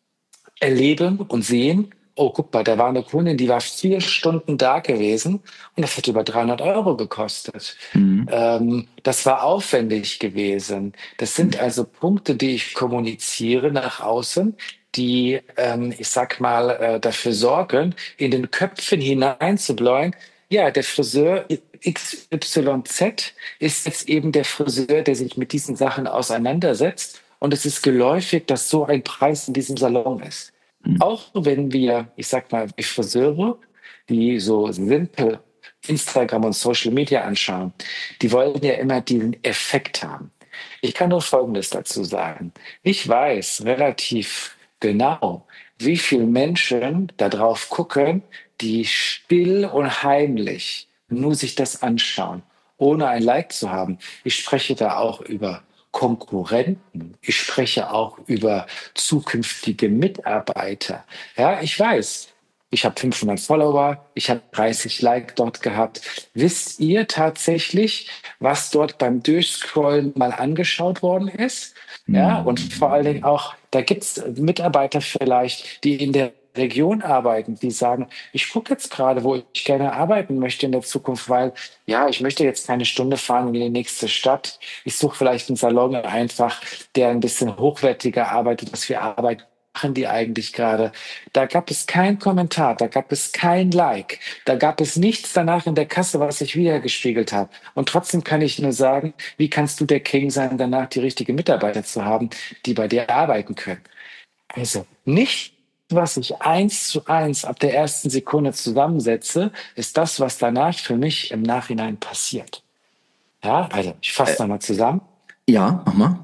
erleben und sehen, oh, guck mal, da war eine Kundin, die war vier Stunden da gewesen und das hat über dreihundert Euro gekostet. Mhm. Ähm, das war aufwendig gewesen. Das sind also Punkte, die ich kommuniziere nach außen, die, ähm, ich sag mal, äh, dafür sorgen, in den Köpfen hineinzubläuen. Ja, der Friseur X Y Z ist jetzt eben der Friseur, der sich mit diesen Sachen auseinandersetzt. Und es ist geläufig, dass so ein Preis in diesem Salon ist. Mhm. Auch wenn wir, ich sag mal, die Friseure, die so simpel Instagram und Social Media anschauen, die wollen ja immer diesen Effekt haben. Ich kann nur Folgendes dazu sagen. Ich weiß relativ genau, wie viele Menschen da drauf gucken, die still und heimlich nur sich das anschauen, ohne ein Like zu haben. Ich spreche da auch über Konkurrenten. Ich spreche auch über zukünftige Mitarbeiter. Ja, ich weiß, ich habe fünfhundert Follower, ich habe dreißig Like dort gehabt. Wisst ihr tatsächlich, was dort beim Durchscrollen mal angeschaut worden ist? Ja, und vor allen Dingen Mhm. auch, da gibt es Mitarbeiter vielleicht, die in der Region arbeiten, die sagen, ich gucke jetzt gerade, wo ich gerne arbeiten möchte in der Zukunft, weil ja, ich möchte jetzt keine Stunde fahren in die nächste Stadt. Ich suche vielleicht einen Salon einfach, der ein bisschen hochwertiger arbeitet, was wir arbeiten machen die eigentlich gerade? Da gab es keinen Kommentar, da gab es kein Like, da gab es nichts danach in der Kasse, was ich wiedergespiegelt habe. Und trotzdem kann ich nur sagen, wie kannst du der King sein, danach die richtigen Mitarbeiter zu haben, die bei dir arbeiten können? Also nicht, was ich eins zu eins ab der ersten Sekunde zusammensetze, ist das, was danach für mich im Nachhinein passiert. Ja, also ich Äh, fasse nochmal zusammen. ja, mach mal.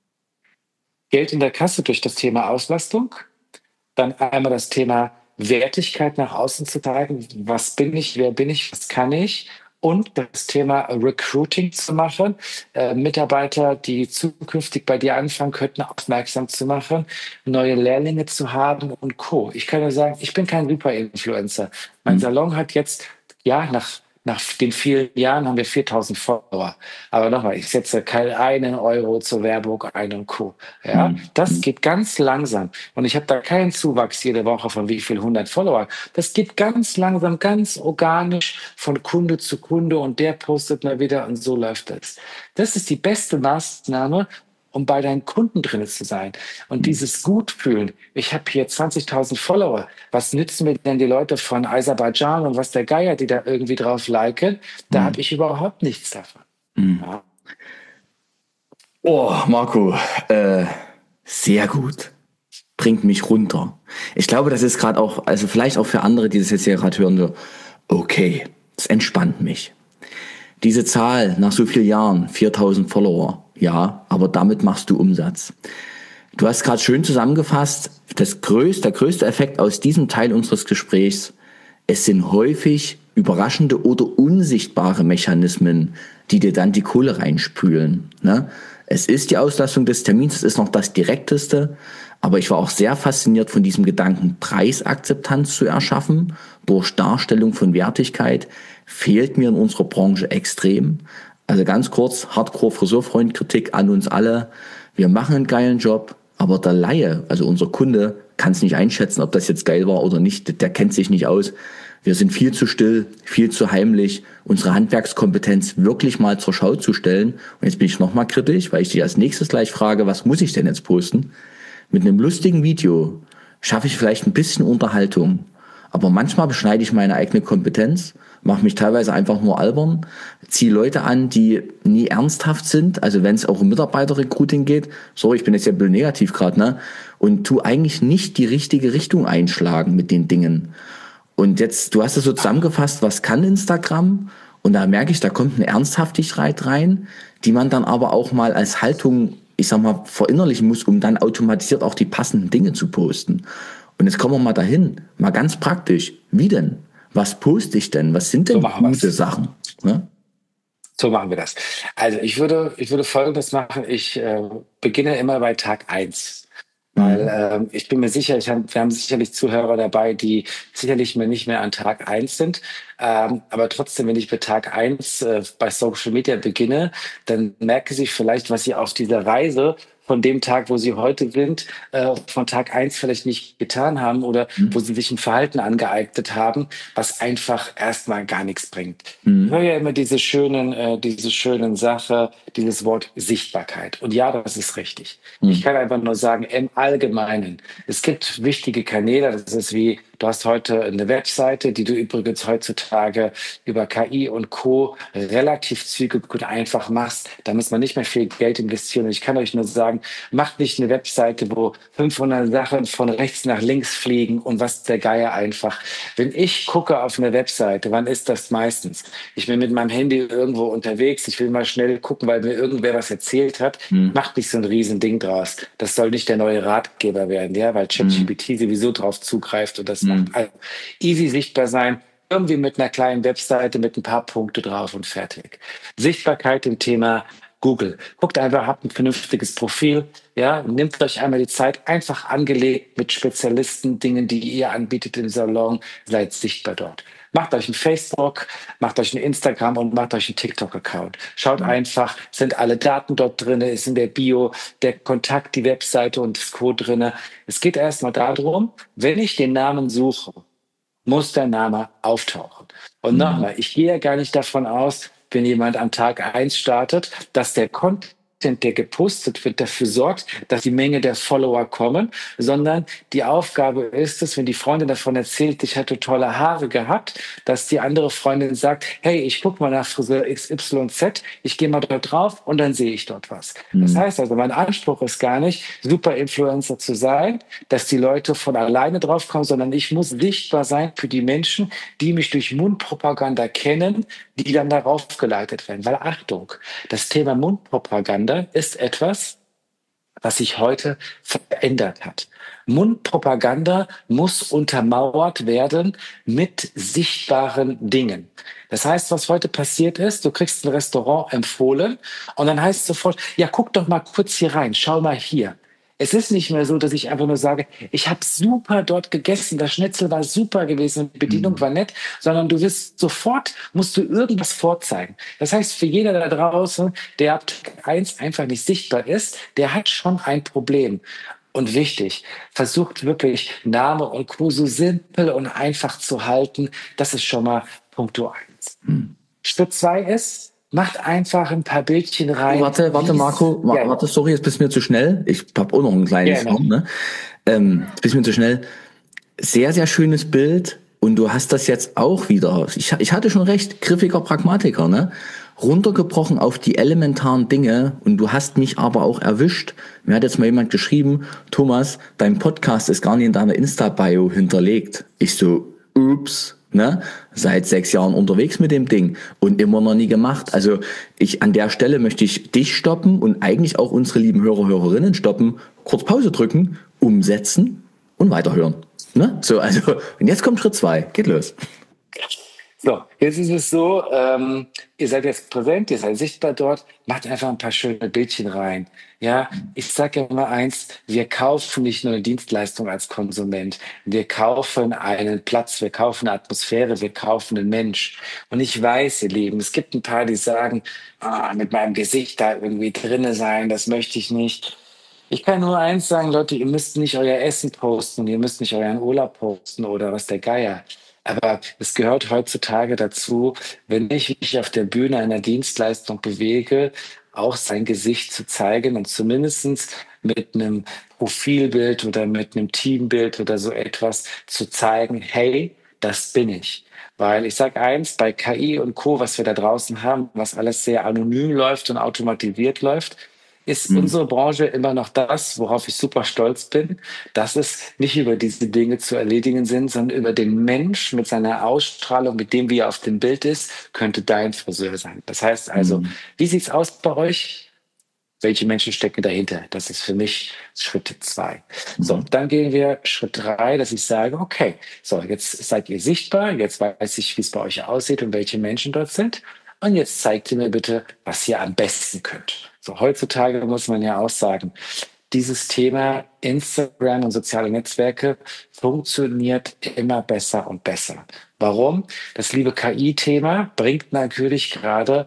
Geld in der Kasse durch das Thema Auslastung. Dann einmal das Thema Wertigkeit nach außen zu tragen. Was bin ich? Wer bin ich? Was kann ich? Und das Thema Recruiting zu machen, äh, Mitarbeiter, die zukünftig bei dir anfangen könnten, aufmerksam zu machen, neue Lehrlinge zu haben und Co. Ich kann nur sagen, ich bin kein Super-Influencer. Mein Mhm. Salon hat jetzt, ja, nach nach den vielen Jahren haben wir viertausend Follower. Aber nochmal, ich setze keinen einen Euro zur Werbung ein und Co. Ja, Mhm. das Mhm. geht ganz langsam. Und ich habe da keinen Zuwachs jede Woche von wie viel hundert Follower. Das geht ganz langsam, ganz organisch von Kunde zu Kunde und der postet mal wieder und so läuft das. Das ist die beste Maßnahme, um bei deinen Kunden drin zu sein. Und Mhm. dieses Gutfühlen, ich habe hier zwanzigtausend Follower, was nützen mir denn die Leute von Aserbaidschan und was der Geier, die da irgendwie drauf liken, da habe Mhm. ich überhaupt nichts davon. Mhm. Ja. Oh, Marco, äh, sehr gut. Bringt mich runter. Ich glaube, das ist gerade auch, also vielleicht auch für andere, die das jetzt hier gerade hören, so, okay, das entspannt mich. Diese Zahl nach so vielen Jahren, viertausend Follower, ja, aber damit machst du Umsatz. Du hast gerade schön zusammengefasst, das größte, der größte Effekt aus diesem Teil unseres Gesprächs, es sind häufig überraschende oder unsichtbare Mechanismen, die dir dann die Kohle reinspülen. Ne? Es ist die Auslastung des Termins, es ist noch das Direkteste, aber ich war auch sehr fasziniert von diesem Gedanken, Preisakzeptanz zu erschaffen durch Darstellung von Wertigkeit, fehlt mir in unserer Branche extrem. Also ganz kurz, Hardcore-Friseurfreund-Kritik an uns alle. Wir machen einen geilen Job, aber der Laie, also unser Kunde, kann es nicht einschätzen, ob das jetzt geil war oder nicht. Der kennt sich nicht aus. Wir sind viel zu still, viel zu heimlich, unsere Handwerkskompetenz wirklich mal zur Schau zu stellen. Und jetzt bin ich nochmal kritisch, weil ich dich als nächstes gleich frage, was muss ich denn jetzt posten? Mit einem lustigen Video schaffe ich vielleicht ein bisschen Unterhaltung. Aber manchmal beschneide ich meine eigene Kompetenz, mache mich teilweise einfach nur albern, ziehe Leute an, die nie ernsthaft sind, also wenn es auch um Mitarbeiterrecruiting geht, sorry, ich bin jetzt ja ein bisschen negativ gerade, ne? Und tu eigentlich nicht die richtige Richtung einschlagen mit den Dingen. Und jetzt, du hast es so zusammengefasst, was kann Instagram? Und da merke ich, da kommt eine Ernsthaftigkeit rein, die man dann aber auch mal als Haltung, ich sag mal, verinnerlichen muss, um dann automatisiert auch die passenden Dinge zu posten. Und jetzt kommen wir mal dahin, mal ganz praktisch. Wie denn? Was poste ich denn? Was sind So denn machen wir gute es. Sachen? Ne? So machen wir das. Also ich würde, ich würde Folgendes machen. Ich äh, beginne immer bei Tag eins. Weil Mhm. ähm, ich bin mir sicher, ich hab, wir haben sicherlich Zuhörer dabei, die sicherlich mehr nicht mehr an Tag eins sind. Ähm, aber trotzdem, wenn ich bei Tag eins äh, bei Social Media beginne, dann merken sie vielleicht, was sie auf dieser Reise von dem Tag, wo sie heute sind, äh, von Tag eins vielleicht nicht getan haben oder wo Mhm. sie sich ein Verhalten angeeignet haben, was einfach erstmal gar nichts bringt. Ich höre Mhm. ja immer diese schönen, äh, diese schönen Sache, dieses Wort Sichtbarkeit. Und ja, das ist richtig. Ich Mhm. kann einfach nur sagen, im Allgemeinen, es gibt wichtige Kanäle, das ist wie, du hast heute eine Webseite, die du übrigens heutzutage über K I und Co. relativ zügig und einfach machst. Da muss man nicht mehr viel Geld investieren. Und ich kann euch nur sagen, macht nicht eine Webseite, wo fünfhundert Sachen von rechts nach links fliegen und was der Geier einfach. Wenn ich gucke auf eine Webseite, wann ist das meistens? Ich bin mit meinem Handy irgendwo unterwegs, ich will mal schnell gucken, weil mir irgendwer was erzählt hat. Mhm. Macht nicht so ein Riesending draus. Das soll nicht der neue Ratgeber werden, ja, weil Mhm. ChatGPT sowieso drauf zugreift und das macht. Mhm. Also easy sichtbar sein, irgendwie mit einer kleinen Webseite mit ein paar Punkte drauf und fertig. Sichtbarkeit im Thema Google. Guckt einfach, habt ein vernünftiges Profil, ja, nehmt euch einmal die Zeit, einfach angelegt mit Spezialisten, Dingen, die ihr anbietet im Salon, seid sichtbar dort. Macht euch ein Facebook, macht euch ein Instagram und macht euch einen TikTok-Account. Schaut einfach, sind alle Daten dort drin, ist in der Bio der Kontakt, die Webseite und das Code drin. Es geht erstmal darum, wenn ich den Namen suche, muss der Name auftauchen. Und Mhm. nochmal, ich gehe ja gar nicht davon aus, wenn jemand am Tag eins startet, dass der Content, der gepostet wird, dafür sorgt, dass die Menge der Follower kommen, sondern die Aufgabe ist es, wenn die Freundin davon erzählt, ich hatte tolle Haare gehabt, dass die andere Freundin sagt, hey, ich gucke mal nach Friseur X Y Z, ich gehe mal dort drauf und dann sehe ich dort was. Das Mhm. heißt also, mein Anspruch ist gar nicht, super Influencer zu sein, dass die Leute von alleine draufkommen, sondern ich muss sichtbar sein für die Menschen, die mich durch Mundpropaganda kennen, die dann darauf geleitet werden. Weil Achtung, das Thema Mundpropaganda ist etwas, was sich heute verändert hat. Mundpropaganda muss untermauert werden mit sichtbaren Dingen. Das heißt, was heute passiert ist, du kriegst ein Restaurant empfohlen und dann heißt es sofort, ja, guck doch mal kurz hier rein, schau mal hier. Es ist nicht mehr so, dass ich einfach nur sage, ich habe super dort gegessen, das Schnitzel war super gewesen, die Bedienung Mhm. war nett, sondern du wirst sofort, musst du irgendwas vorzeigen. Das heißt, für jeder da draußen, der ab eins einfach nicht sichtbar ist, der hat schon ein Problem. Und wichtig, versucht wirklich Name und Co. so simpel und einfach zu halten. Das ist schon mal Punkto eins. Mhm. Schritt zwei ist, macht einfach ein paar Bildchen Oh, rein, warte, warte, wie es Marco, wa- gerne, warte, sorry, jetzt bist du mir zu schnell. Ich habe auch noch ein kleines gerne. Horn, ne? Ähm, jetzt bist du mir zu schnell. Sehr, sehr schönes Bild. Und du hast das jetzt auch wieder, ich, ich hatte schon recht, griffiger Pragmatiker, ne? Runtergebrochen auf die elementaren Dinge. Und du hast mich aber auch erwischt. Mir hat jetzt mal jemand geschrieben, Thomas, dein Podcast ist gar nicht in deiner Insta-Bio hinterlegt. Ich so, ups, ne? Seit sechs Jahren unterwegs mit dem Ding und immer noch nie gemacht. Also ich, an der Stelle möchte ich dich stoppen und eigentlich auch unsere lieben Hörer, Hörerinnen stoppen, kurz Pause drücken, umsetzen und weiterhören. Ne? So, also, und jetzt kommt Schritt zwei. Geht los. So, jetzt ist es so, ähm, ihr seid jetzt präsent, ihr seid sichtbar dort, macht einfach ein paar schöne Bildchen rein. Ja, ich sage ja immer eins, wir kaufen nicht nur eine Dienstleistung als Konsument, wir kaufen einen Platz, wir kaufen eine Atmosphäre, wir kaufen einen Mensch. Und ich weiß, ihr Lieben, es gibt ein paar, die sagen, ah, mit meinem Gesicht da irgendwie drinne sein, das möchte ich nicht. Ich kann nur eins sagen, Leute, ihr müsst nicht euer Essen posten, ihr müsst nicht euren Urlaub posten oder was der Geier. Aber es gehört heutzutage dazu, wenn ich mich auf der Bühne einer Dienstleistung bewege, auch sein Gesicht zu zeigen und zumindestens mit einem Profilbild oder mit einem Teambild oder so etwas zu zeigen, hey, das bin ich. Weil ich sage eins, bei K I und Co., was wir da draußen haben, was alles sehr anonym läuft und automatisiert läuft, ist Mhm. unsere Branche immer noch das, worauf ich super stolz bin, dass es nicht über diese Dinge zu erledigen sind, sondern über den Mensch mit seiner Ausstrahlung, mit dem, wie er auf dem Bild ist, könnte dein Friseur sein. Das heißt also, Mhm. wie sieht's aus bei euch? Welche Menschen stecken dahinter? Das ist für mich Schritt zwei. So, Mhm. dann gehen wir Schritt drei, dass ich sage, okay, so, jetzt seid ihr sichtbar, jetzt weiß ich, wie es bei euch aussieht und welche Menschen dort sind. Und jetzt zeigt ihr mir bitte, was ihr am besten könnt. So, heutzutage muss man ja auch sagen, dieses Thema Instagram und soziale Netzwerke funktioniert immer besser und besser. Warum? Das liebe K I-Thema bringt natürlich gerade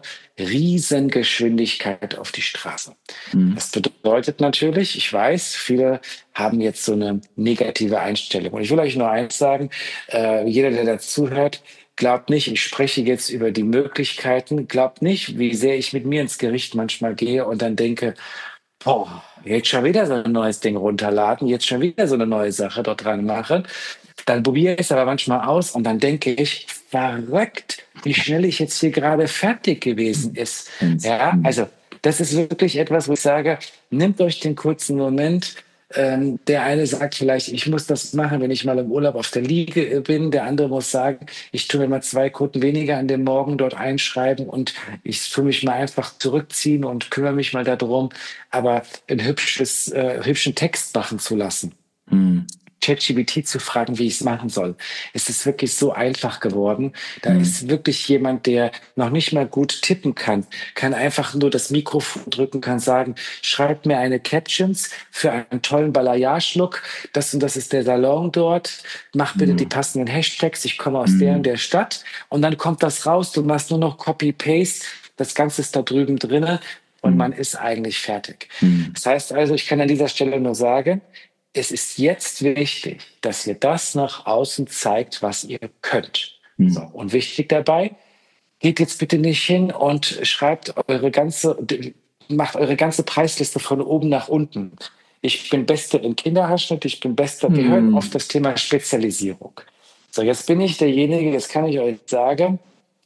Riesengeschwindigkeit auf die Straße. Mhm. Das bedeutet natürlich, ich weiß, viele haben jetzt so eine negative Einstellung. Und ich will euch nur eins sagen, äh, jeder, der dazuhört, glaubt nicht, ich spreche jetzt über die Möglichkeiten, glaubt nicht, wie sehr ich mit mir ins Gericht manchmal gehe und dann denke, boah, jetzt schon wieder so ein neues Ding runterladen, jetzt schon wieder so eine neue Sache dort dran machen. Dann probiere ich es aber manchmal aus und dann denke ich, verrückt, wie schnell ich jetzt hier gerade fertig gewesen ist. Eins. Ja, Mhm. also das ist wirklich etwas, wo ich sage, nehmt euch den kurzen Moment. Ähm, der eine sagt vielleicht, ich muss das machen, wenn ich mal im Urlaub auf der Liege bin. Der andere muss sagen, ich tue mir mal zwei Kunden weniger an dem Morgen dort einschreiben und ich tue mich mal einfach zurückziehen und kümmere mich mal darum, aber ein hübsches, äh, hübschen Text machen zu lassen. Mhm. ChatGPT zu fragen, wie ich es machen soll. Es ist wirklich so einfach geworden. Da Mhm. ist wirklich jemand, der noch nicht mal gut tippen kann, kann einfach nur das Mikrofon drücken, kann sagen, schreibt mir eine Captions für einen tollen Balayage-Look. Das und das ist der Salon dort. Mach bitte die Mhm. passenden Hashtags. Ich komme aus der und Mhm. der Stadt. Und dann kommt das raus. Du machst nur noch Copy-Paste. Das Ganze ist da drüben drinne und man Mhm. ist eigentlich fertig. Mhm. Das heißt also, ich kann an dieser Stelle nur sagen, es ist jetzt wichtig, dass ihr das nach außen zeigt, was ihr könnt. So, Mhm. und wichtig dabei, geht jetzt bitte nicht hin und schreibt eure ganze, macht eure ganze Preisliste von oben nach unten. Ich bin Beste im Kinderhaarschnitt, ich bin Bester. Wir hören oft Mhm. das Thema Spezialisierung. So, jetzt bin ich derjenige, jetzt kann ich euch sagen,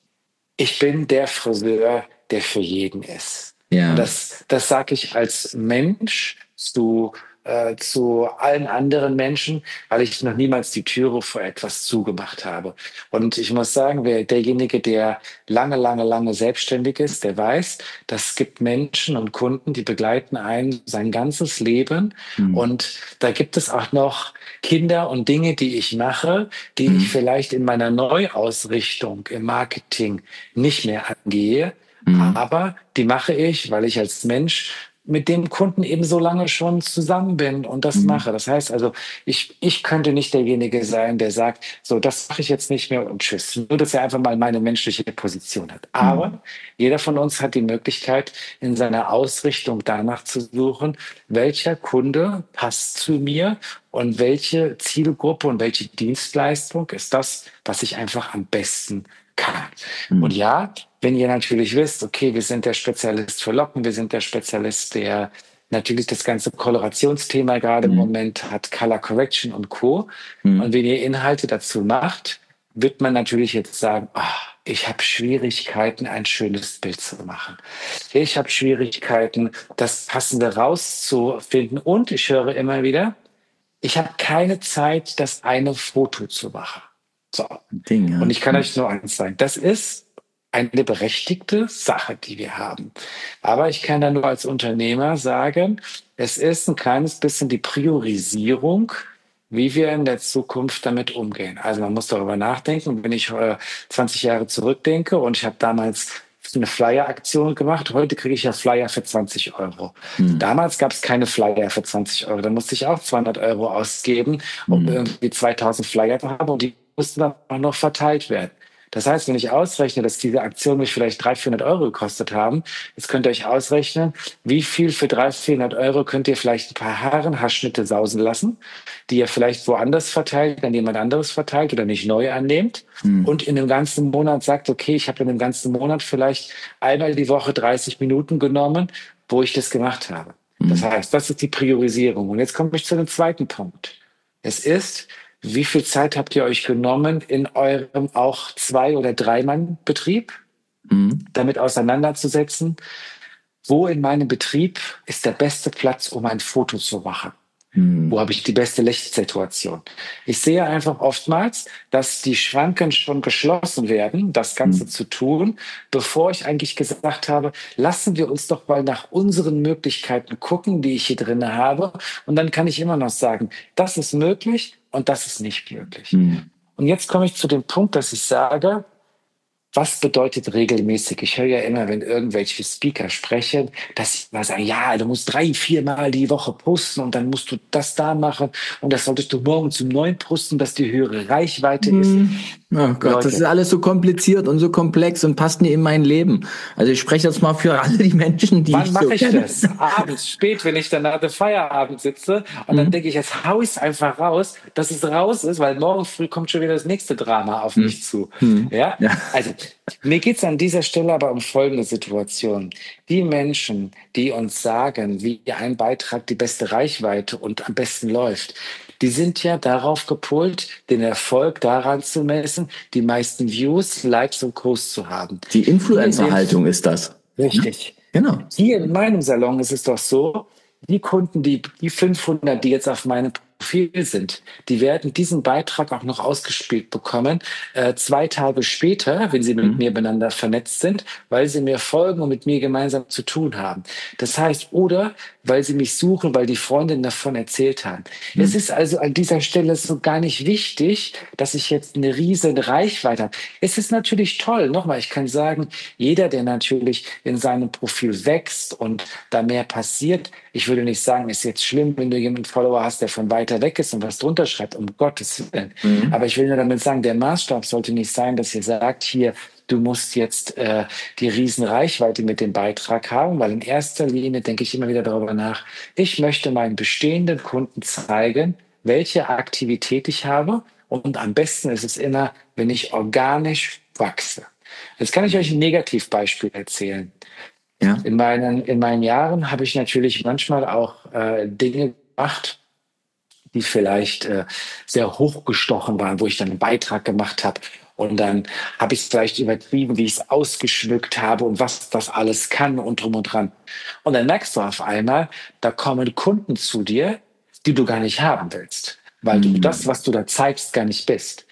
ich bin der Friseur, der für jeden ist. Und Ja. das, das sage ich als Mensch zu, äh, zu allen anderen Menschen, weil ich noch niemals die Türe vor etwas zugemacht habe. Und ich muss sagen, wer derjenige, der lange, lange, lange selbstständig ist, der weiß, das gibt Menschen und Kunden, die begleiten einen sein ganzes Leben. Mhm. Und da gibt es auch noch Kinder und Dinge, die ich mache, die ich Mhm. vielleicht in meiner Neuausrichtung im Marketing nicht mehr angehe, Mhm. aber die mache ich, weil ich als Mensch mit dem Kunden eben so lange schon zusammen bin und das Mhm. mache. Das heißt also, ich, ich könnte nicht derjenige sein, der sagt, so, das mache ich jetzt nicht mehr und tschüss. Nur, dass er einfach mal meine menschliche Position hat. Mhm. Aber jeder von uns hat die Möglichkeit, in seiner Ausrichtung danach zu suchen, welcher Kunde passt zu mir und welche Zielgruppe und welche Dienstleistung ist das, was ich einfach am besten kann. Und Mhm. ja, wenn ihr natürlich wisst, okay, wir sind der Spezialist für Locken, wir sind der Spezialist, der natürlich das ganze Kolorationsthema gerade im Mhm. Moment hat, Color Correction und Co. Und Mhm. wenn ihr Inhalte dazu macht, wird man natürlich jetzt sagen, ah, ich habe Schwierigkeiten, ein schönes Bild zu machen. Ich habe Schwierigkeiten, das Passende rauszufinden. Und ich höre immer wieder, ich habe keine Zeit, das eine Foto zu machen. So. Ding, Und ja. ich kann Mhm. euch nur eins sagen, das ist eine berechtigte Sache, die wir haben. Aber ich kann da nur als Unternehmer sagen, es ist ein kleines bisschen die Priorisierung, wie wir in der Zukunft damit umgehen. Also man muss darüber nachdenken. Wenn ich äh, zwanzig Jahre zurückdenke und ich habe damals eine Flyer-Aktion gemacht, heute kriege ich ja Flyer für zwanzig Euro. Mhm. Damals gab es keine Flyer für zwanzig Euro. Da musste ich auch zweihundert Euro ausgeben, um Mhm. irgendwie zweitausend Flyer zu haben und die mussten dann auch noch verteilt werden. Das heißt, wenn ich ausrechne, dass diese Aktion mich vielleicht dreihundert, vierhundert Euro gekostet haben, jetzt könnt ihr euch ausrechnen, wie viel für dreihundert, vierhundert Euro könnt ihr vielleicht ein paar Herrenhaarschnitte sausen lassen, die ihr vielleicht woanders verteilt, an jemand anderes verteilt oder nicht neu annehmt Mhm. und in dem ganzen Monat sagt, okay, ich habe in dem ganzen Monat vielleicht einmal die Woche dreißig Minuten genommen, wo ich das gemacht habe. Das Mhm. heißt, das ist die Priorisierung. Und jetzt komme ich zu dem zweiten Punkt. Es ist, wie viel Zeit habt ihr euch genommen in eurem auch Zwei- oder Drei-Mann-Betrieb, Mhm. damit auseinanderzusetzen? wo in meinem Betrieb ist der beste Platz, um ein Foto zu machen? Hm. Wo habe ich die beste Lichtsituation? Ich sehe einfach oftmals, dass die Schranken schon geschlossen werden, das Ganze Hm. zu tun, bevor ich eigentlich gesagt habe, lassen wir uns doch mal nach unseren Möglichkeiten gucken, die ich hier drin habe. Und dann kann ich immer noch sagen, das ist möglich und das ist nicht möglich. Hm. Und jetzt komme ich zu dem Punkt, dass ich sage, was bedeutet regelmäßig? Ich höre ja immer, wenn irgendwelche Speaker sprechen, dass sie mal sagen, ja, du musst drei, viermal die Woche posten und dann musst du das da machen und das solltest du morgens um neun posten, dass die höhere Reichweite ist. Hm. Oh Gott, das ist Leute, alles so kompliziert und so komplex und passt nie in mein Leben. Also ich spreche jetzt mal für alle die Menschen, die wann ich so mache ich kenne. das? Abends, spät, wenn ich dann nach dem Feierabend sitze und dann Hm. denke ich, jetzt hau ich es einfach raus, dass es raus ist, weil morgen früh kommt schon wieder das nächste Drama auf mich Hm. zu. Hm. Ja, Ja. also mir geht es an dieser Stelle aber um folgende Situation. Die Menschen, die uns sagen, wie ein Beitrag die beste Reichweite und am besten läuft, die sind ja darauf gepolt, den Erfolg daran zu messen, die meisten Views, Likes und Co. zu haben. Die Hier in dem Influencer-Haltung ist das. Ja, Richtig. genau. Hier in meinem Salon ist es doch so, die Kunden, die, die fünfhundert, die jetzt auf meinem Profil sind, die werden diesen Beitrag auch noch ausgespielt bekommen, äh, zwei Tage später, wenn sie mit Hm. mir miteinander vernetzt sind, weil sie mir folgen und mit mir gemeinsam zu tun haben. Das heißt, oder weil sie mich suchen, weil die Freundinnen davon erzählt haben. Hm. Es ist also an dieser Stelle so gar nicht wichtig, dass ich jetzt eine riesen Reichweite habe. Es ist natürlich toll. Nochmal, ich kann sagen, jeder, der natürlich in seinem Profil wächst und da mehr passiert, ich würde nicht sagen, ist jetzt schlimm, wenn du jemanden Follower hast, der von weiter weg ist und was drunter schreibt, um Gottes Willen. Hm. Aber ich will nur damit sagen, der Maßstab sollte nicht sein, dass ihr sagt, hier, du musst jetzt äh, die riesen Reichweite mit dem Beitrag haben, weil in erster Linie denke ich immer wieder darüber nach, ich möchte meinen bestehenden Kunden zeigen, welche Aktivität ich habe und am besten ist es immer, wenn ich organisch wachse. Jetzt kann ich euch ein Negativbeispiel erzählen. Ja. In meinen, in meinen Jahren habe ich natürlich manchmal auch äh, Dinge gemacht, die vielleicht äh, sehr hochgestochen waren, wo ich dann einen Beitrag gemacht habe. Und dann habe ich es vielleicht übertrieben, wie ich es ausgeschmückt habe und was das alles kann und drum und dran. Und dann merkst du auf einmal, da kommen Kunden zu dir, die du gar nicht haben willst, weil du Hm. das, was du da zeigst, gar nicht bist.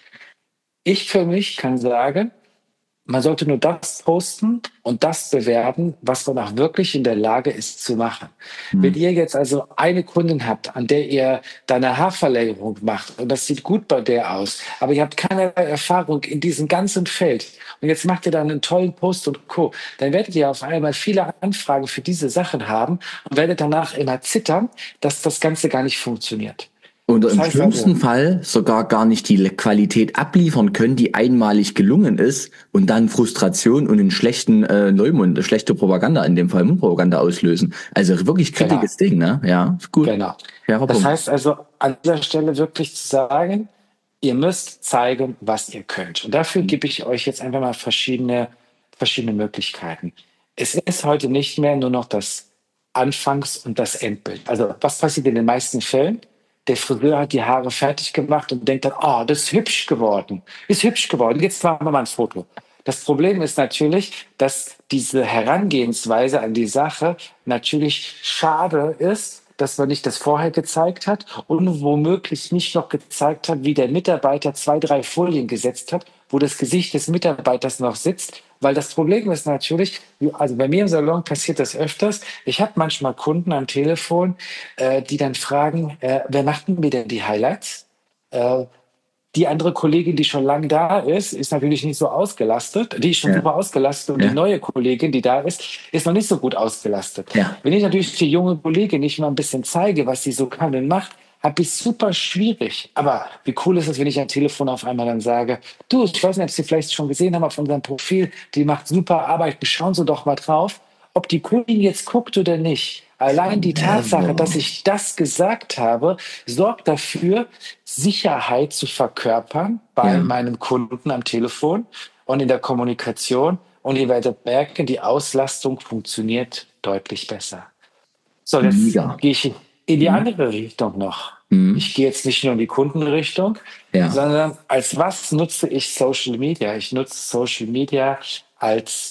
Ich für mich kann sagen, man sollte nur das posten und das bewerben, was man auch wirklich in der Lage ist zu machen. Hm. Wenn ihr jetzt also eine Kundin habt, an der ihr deine Haarverlängerung macht und das sieht gut bei der aus, aber ihr habt keine Erfahrung in diesem ganzen Feld und jetzt macht ihr dann einen tollen Post und Co., dann werdet ihr auf einmal viele Anfragen für diese Sachen haben und werdet danach immer zittern, dass das Ganze gar nicht funktioniert. Oder Das im heißt schlimmsten also, Fall sogar gar nicht die Le- Qualität abliefern können, die einmalig gelungen ist und dann Frustration und einen schlechten äh, Neumund, eine schlechte Propaganda, in dem Fall Mundpropaganda auslösen. Also wirklich genau. krittiges Ding, ne? Ja, ist gut. Genau. Fairer Das Punkt. heißt also, an dieser Stelle wirklich zu sagen, ihr müsst zeigen, was ihr könnt. Und dafür gebe ich euch jetzt einfach mal verschiedene, verschiedene Möglichkeiten. Es ist heute nicht mehr nur noch das Anfangs- und das Endbild. Also was passiert in den meisten Fällen? Der Friseur hat die Haare fertig gemacht und denkt dann, oh, das ist hübsch geworden. Ist hübsch geworden. Jetzt machen wir mal ein Foto. Das Problem ist natürlich, dass diese Herangehensweise an die Sache natürlich schade ist, dass man nicht das vorher gezeigt hat und womöglich nicht noch gezeigt hat, wie der Mitarbeiter zwei, drei Folien gesetzt hat, wo das Gesicht des Mitarbeiters noch sitzt. Weil das Problem ist natürlich, also bei mir im Salon passiert das öfters. Ich habe manchmal Kunden am Telefon, äh, die dann fragen, äh, wer macht denn mir denn die Highlights? Äh, die andere Kollegin, die schon lange da ist, ist natürlich nicht so ausgelastet. Die ist schon Ja. super ausgelastet und Ja. die neue Kollegin, die da ist, ist noch nicht so gut ausgelastet. Ja. Wenn ich natürlich die junge Kollegin nicht mal ein bisschen zeige, was sie so kann und macht, habe ich super schwierig. Aber wie cool ist es, wenn ich am Telefon auf einmal dann sage, du, ich weiß nicht, ob Sie vielleicht schon gesehen haben auf unserem Profil, die macht super Arbeit, schauen Sie doch mal drauf. Ob die Kundin jetzt guckt oder nicht, allein die Tatsache, dass ich das gesagt habe, sorgt dafür, Sicherheit zu verkörpern bei Ja. meinem Kunden am Telefon und in der Kommunikation. Und ihr werdet merken, die Auslastung funktioniert deutlich besser. So, jetzt Mega. gehe ich in die Mhm. andere Richtung noch. Mhm. Ich gehe jetzt nicht nur in die Kundenrichtung, Ja. sondern als was nutze ich Social Media? Ich nutze Social Media als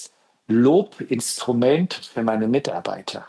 Lobinstrument für meine Mitarbeiter.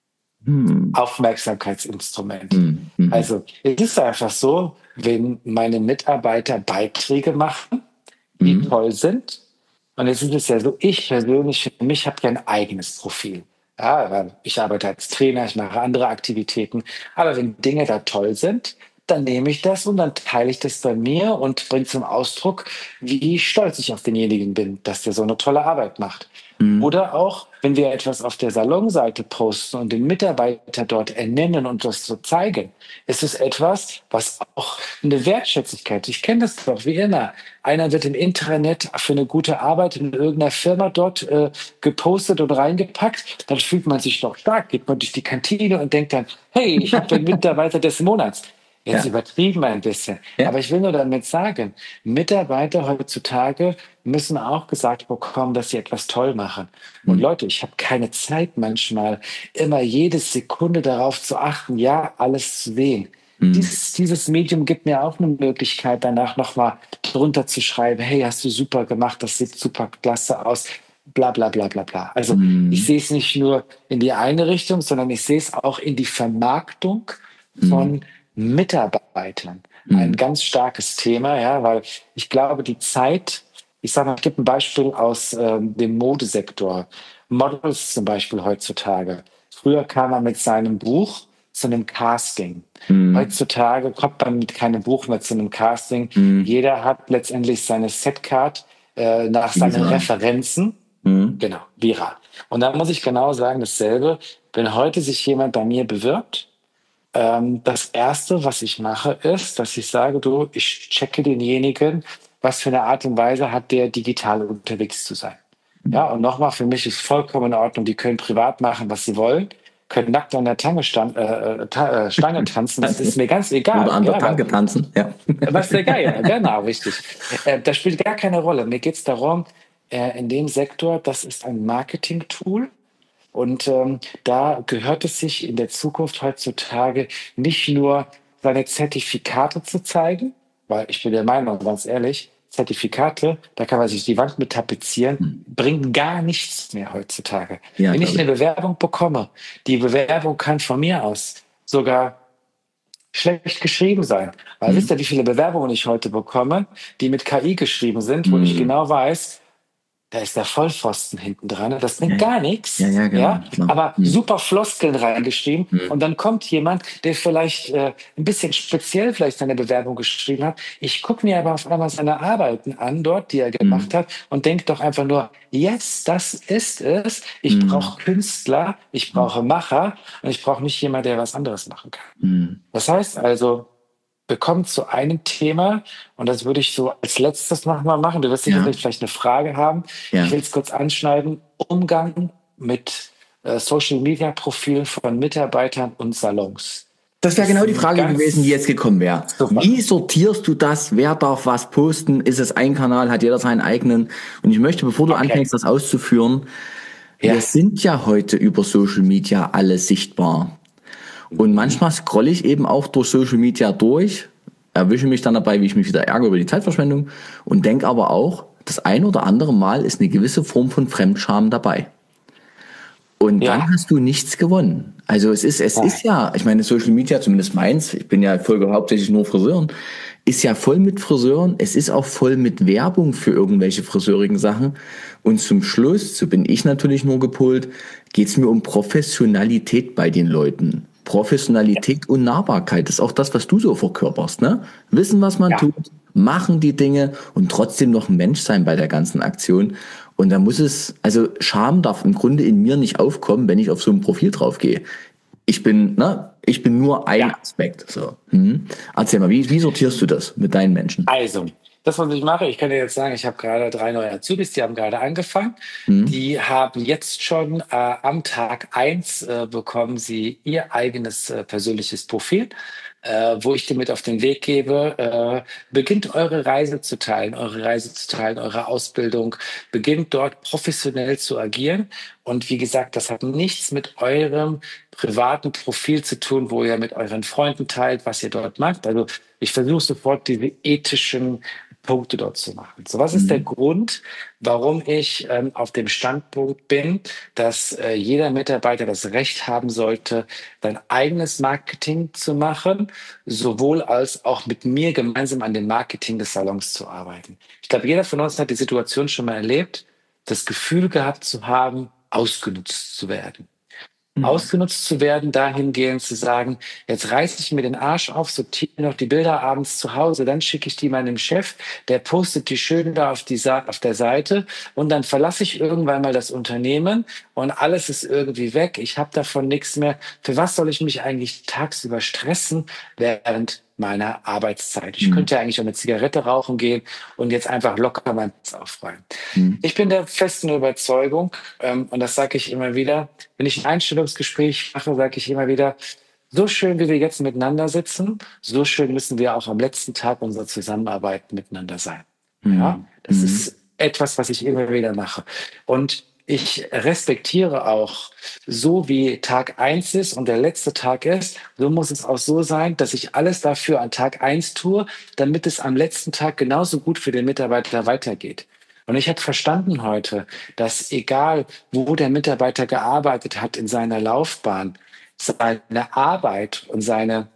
Mhm. Aufmerksamkeitsinstrument. Mhm. Mhm. Also es ist einfach so, wenn meine Mitarbeiter Beiträge machen, die Mhm. toll sind. Und jetzt ist es ja so, ich persönlich, für mich habe ja ein eigenes Profil. Ja, weil ich arbeite als Trainer, ich mache andere Aktivitäten. Aber wenn Dinge da toll sind, dann nehme ich das und dann teile ich das bei mir und bringe zum Ausdruck, wie stolz ich auf denjenigen bin, dass der so eine tolle Arbeit macht. Mhm. Oder auch, wenn wir etwas auf der Salonseite posten und den Mitarbeiter dort ernennen und das so zeigen, ist es etwas, was auch eine Wertschätzigkeit. Ich kenne das doch wie immer. Einer wird im Intranet für eine gute Arbeit in irgendeiner Firma dort äh, gepostet und reingepackt. Dann fühlt man sich doch stark, geht man durch die Kantine und denkt dann, hey, ich habe den Mitarbeiter des Monats. Jetzt Ja, übertrieben ein bisschen. ja. Aber ich will nur damit sagen, Mitarbeiter heutzutage müssen auch gesagt bekommen, dass sie etwas toll machen. Und Mhm. Leute, ich habe keine Zeit manchmal, immer jede Sekunde darauf zu achten, ja, alles zu sehen. Mhm. Dieses, dieses Medium gibt mir auch eine Möglichkeit, danach nochmal drunter zu schreiben, hey, hast du super gemacht, das sieht super klasse aus, bla bla bla bla bla. Also ich Mhm. sehe es nicht nur in die eine Richtung, sondern ich sehe es auch in die Vermarktung Mhm. von Mitarbeitern. Ein Mhm. ganz starkes Thema, ja, weil ich glaube, die Zeit, ich sage mal, ich gebe ein Beispiel aus ähm, dem Modesektor. Models zum Beispiel heutzutage. Früher kam man mit seinem Buch zu einem Casting. Mhm. Heutzutage kommt man mit keinem Buch mehr zu einem Casting. Mhm. Jeder hat letztendlich seine Setcard äh, nach seinen Visa. Referenzen. Mhm. Genau, viral. Und da muss ich genau sagen, dasselbe. Wenn heute sich jemand bei mir bewirbt, ähm, das Erste, was ich mache, ist, dass ich sage, du, ich checke denjenigen, was für eine Art und Weise hat der, digital unterwegs zu sein. Ja, und nochmal, für mich ist vollkommen in Ordnung, die können privat machen, was sie wollen, können nackt an der Tange stand, äh, äh, ta äh, Stange tanzen, das ist mir ganz Oder egal. an der Ja, weil Tanke tanzen. Ja. was der Geier, genau, richtig. Äh, das spielt gar keine Rolle. Mir geht es darum, äh, in dem Sektor, das ist ein Marketing-Tool, und ähm, da gehört es sich in der Zukunft heutzutage nicht nur seine Zertifikate zu zeigen, weil ich bin der Meinung, ganz ehrlich, Zertifikate, da kann man sich die Wand mit tapezieren, bringen gar nichts mehr heutzutage. Ja, Wenn ich glaube eine ich. Bewerbung bekomme, die Bewerbung kann von mir aus sogar schlecht geschrieben sein. Weil wisst Mhm. ihr, wie viele Bewerbungen ich heute bekomme, die mit K I geschrieben sind, wo ich Mhm. genau weiß, da ist der Vollpfosten hinten dran. Das Ja, bringt gar nichts, ja, ja, ja, genau. Klar. aber Mhm. super Floskeln reingeschrieben. Mhm. Und dann kommt jemand, der vielleicht äh, ein bisschen speziell vielleicht seine Bewerbung geschrieben hat. Ich gucke mir aber auf einmal seine Arbeiten an dort, die er gemacht Mhm. hat, und denke doch einfach nur, yes, das ist es. Ich Mhm. brauche Künstler, ich brauche Macher und ich brauche nicht jemand, der was anderes machen kann. Mhm. Das heißt also, wir kommen zu einem Thema und das würde ich so als letztes noch mal machen. Du wirst Ja, sicherlich vielleicht eine Frage haben. Ich ja. will es kurz anschneiden. Umgang mit äh, Social-Media-Profilen von Mitarbeitern und Salons. Das wäre Ist genau die ein Frage gewesen, die ganz jetzt gekommen wäre. super. Wie sortierst du das? Wer darf was posten? Ist es ein Kanal? Hat jeder seinen eigenen? Und ich möchte, bevor du Okay. anfängst, das auszuführen, Ja. wir sind ja heute über Social Media alle sichtbar. Und Mhm. manchmal scrolle ich eben auch durch Social Media durch, erwische mich dann dabei, wie ich mich wieder ärgere über die Zeitverschwendung und denke aber auch, das ein oder andere Mal ist eine gewisse Form von Fremdscham dabei. Und dann Ja. hast du nichts gewonnen. Also es ist, es ist Nein. ja, ich meine, Social Media, zumindest meins, ich bin ja folge hauptsächlich nur Friseuren, ist ja voll mit Friseuren, es ist auch voll mit Werbung für irgendwelche friseurigen Sachen. Und zum Schluss, so bin ich natürlich nur gepolt, geht es mir um Professionalität bei den Leuten. Professionalität und Nahbarkeit ist auch das, was du so verkörperst, ne? Wissen, was man Ja. tut, machen die Dinge und trotzdem noch ein Mensch sein bei der ganzen Aktion. Und da muss es, also Scham darf im Grunde in mir nicht aufkommen, wenn ich auf so ein Profil draufgehe. Ich bin, ne, ich bin nur ein Ja. Aspekt. So. Hm. Erzähl mal, wie, wie sortierst du das mit deinen Menschen? Also, das, was ich mache, ich kann dir jetzt sagen, ich habe gerade drei neue Azubis, die haben gerade angefangen. Hm. Die haben jetzt schon äh, am Tag eins äh, bekommen sie ihr eigenes äh, persönliches Profil, äh, wo ich dir mit auf den Weg gebe, äh, beginnt eure Reise zu teilen, eure Reise zu teilen, eure Ausbildung, beginnt dort professionell zu agieren. Und wie gesagt, das hat nichts mit eurem privaten Profil zu tun, wo ihr mit euren Freunden teilt, was ihr dort macht. Also ich versuche sofort diese ethischen Punkte dort zu machen. So, was ist der Mhm. Grund, warum ich ähm, auf dem Standpunkt bin, dass äh, jeder Mitarbeiter das Recht haben sollte, sein eigenes Marketing zu machen, sowohl als auch mit mir gemeinsam an dem Marketing des Salons zu arbeiten. Ich glaube, jeder von uns hat die Situation schon mal erlebt, das Gefühl gehabt zu haben, ausgenutzt zu werden. Mhm. Ausgenutzt zu werden, dahingehend zu sagen, jetzt reiße ich mir den Arsch auf, sortiere noch die Bilder abends zu Hause, dann schicke ich die meinem Chef, der postet die schön da auf, die Sa auf der Seite und dann verlasse ich irgendwann mal das Unternehmen und alles ist irgendwie weg. Ich habe davon nichts mehr. Für was soll ich mich eigentlich tagsüber stressen während meiner Arbeitszeit? Ich Mhm. könnte ja eigentlich auch eine Zigarette rauchen gehen und jetzt einfach locker mein Platz aufräumen. Mhm. Ich bin der festen Überzeugung, ähm, und das sage ich immer wieder, wenn ich ein Einstellungsgespräch mache, sage ich immer wieder, so schön, wie wir jetzt miteinander sitzen, so schön müssen wir auch am letzten Tag unserer Zusammenarbeit miteinander sein. Ja, Mhm. das Mhm. ist etwas, was ich immer wieder mache. Und ich respektiere auch, so wie Tag eins ist und der letzte Tag ist, so muss es auch so sein, dass ich alles dafür an Tag eins tue, damit es am letzten Tag genauso gut für den Mitarbeiter weitergeht. Und ich habe verstanden heute, dass egal, wo der Mitarbeiter gearbeitet hat in seiner Laufbahn, seine Arbeit und seine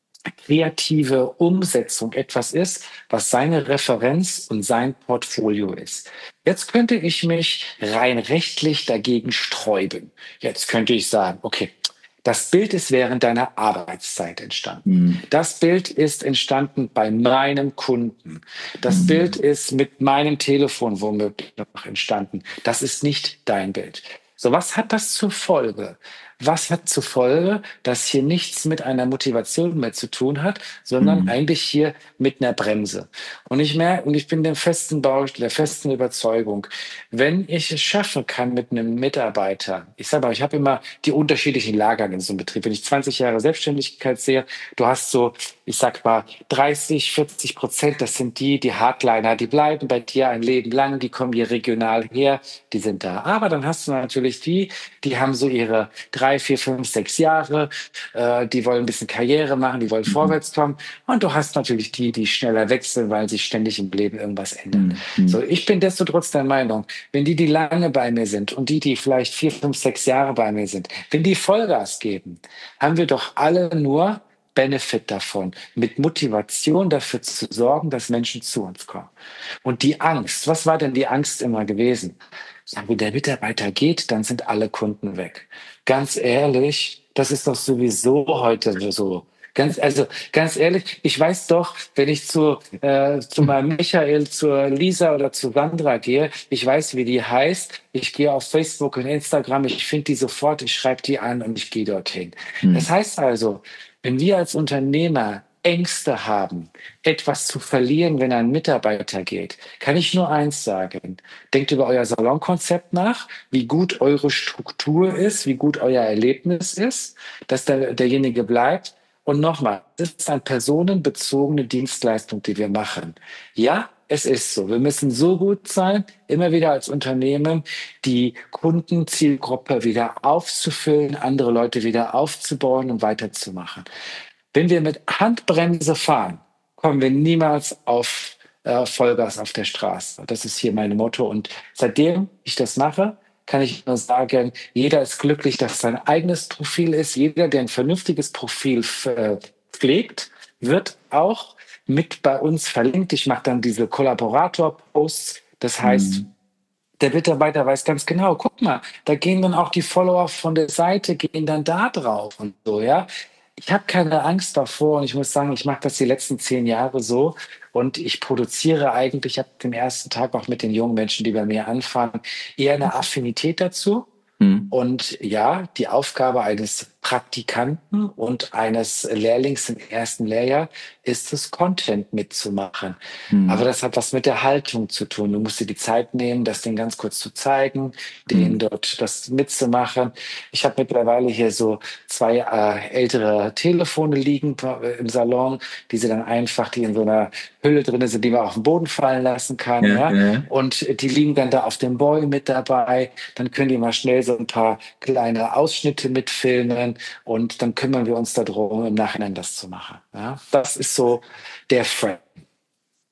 kreative Umsetzung etwas ist, was seine Referenz und sein Portfolio ist. Jetzt könnte ich mich rein rechtlich dagegen sträuben. Jetzt könnte ich sagen, okay, das Bild ist während deiner Arbeitszeit entstanden. Mhm. Das Bild ist entstanden bei meinem Kunden. Das Bild Mhm. ist mit meinem Telefon womöglich noch entstanden. Das ist nicht dein Bild. So, was hat das zur Folge? Was hat zur Folge, dass hier nichts mit einer Motivation mehr zu tun hat, sondern Mhm. eigentlich hier mit einer Bremse. Und ich merke, und ich bin der festen Bau, der festen Überzeugung, wenn ich es schaffen kann mit einem Mitarbeiter, ich sage mal, ich habe immer die unterschiedlichen Lager in so einem Betrieb. Wenn ich zwanzig Jahre Selbstständigkeit sehe, du hast so, ich sag mal, dreißig, vierzig Prozent, das sind die, die Hardliner, die bleiben bei dir ein Leben lang, die kommen hier regional her, die sind da. Aber dann hast du natürlich die, die haben so ihre drei, vier, fünf, sechs Jahre, äh, die wollen ein bisschen Karriere machen, die wollen Mhm. vorwärts kommen. Und du hast natürlich die, die schneller wechseln, weil sich ständig im Leben irgendwas ändert. Mhm. So, Mhm. ich bin desto trotz der Meinung, wenn die, die lange bei mir sind und die, die vielleicht vier, fünf, sechs Jahre bei mir sind, wenn die Vollgas geben, haben wir doch alle nur Benefit davon, mit Motivation dafür zu sorgen, dass Menschen zu uns kommen. Und die Angst, was war denn die Angst immer gewesen? Ja, wenn der Mitarbeiter geht, dann sind alle Kunden weg. Ganz ehrlich, das ist doch sowieso heute so. Ganz, also ganz ehrlich, ich weiß doch, wenn ich zu, äh, zu meinem Michael, zur Lisa oder zu Sandra gehe, ich weiß, wie die heißt. Ich gehe auf Facebook und Instagram, ich finde die sofort, ich schreibe die an und ich gehe dorthin. Das Mhm. heißt also, wenn wir als Unternehmer Ängste haben, etwas zu verlieren, wenn ein Mitarbeiter geht, kann ich nur eins sagen. Denkt über euer Salonkonzept nach, wie gut eure Struktur ist, wie gut euer Erlebnis ist, dass der, derjenige bleibt. Und nochmal, das ist eine personenbezogene Dienstleistung, die wir machen. Ja, es ist so. Wir müssen so gut sein, immer wieder als Unternehmen die Kundenzielgruppe wieder aufzufüllen, andere Leute wieder aufzubauen und weiterzumachen. Wenn wir mit Handbremse fahren, kommen wir niemals auf äh, Vollgas auf der Straße. Das ist hier mein Motto. Und seitdem ich das mache, kann ich nur sagen, jeder ist glücklich, dass sein eigenes Profil ist. Jeder, der ein vernünftiges Profil äh, pflegt, wird auch mit bei uns verlinkt. Ich mache dann diese Kollaborator-Posts. Das heißt, Mhm. der Mitarbeiter weiß ganz genau, guck mal, da gehen dann auch die Follower von der Seite, gehen dann da drauf und so, ja. Ich habe keine Angst davor und ich muss sagen, ich mache das die letzten zehn Jahre so und ich produziere eigentlich ab dem ersten Tag auch mit den jungen Menschen, die bei mir anfangen, eher eine Affinität dazu. Mhm. Und ja, die Aufgabe eines Praktikanten und eines Lehrlings im ersten Lehrjahr ist es, Content mitzumachen. Aber Mhm. das hat was mit der Haltung zu tun. Du musst dir die Zeit nehmen, das Ding ganz kurz zu zeigen, den Mhm. dort das mitzumachen. Ich habe mittlerweile hier so zwei äh, ältere Telefone liegen äh, im Salon, die sie dann einfach, die in so einer Hülle drin sind, die man auf den Boden fallen lassen kann, Ja, ja. ja. Und die liegen dann da auf dem Boy mit dabei. Dann können die mal schnell so ein paar kleine Ausschnitte mitfilmen und dann kümmern wir uns darum, im Nachhinein das zu machen. Ja, das ist so der Frame.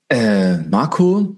Äh, Marco,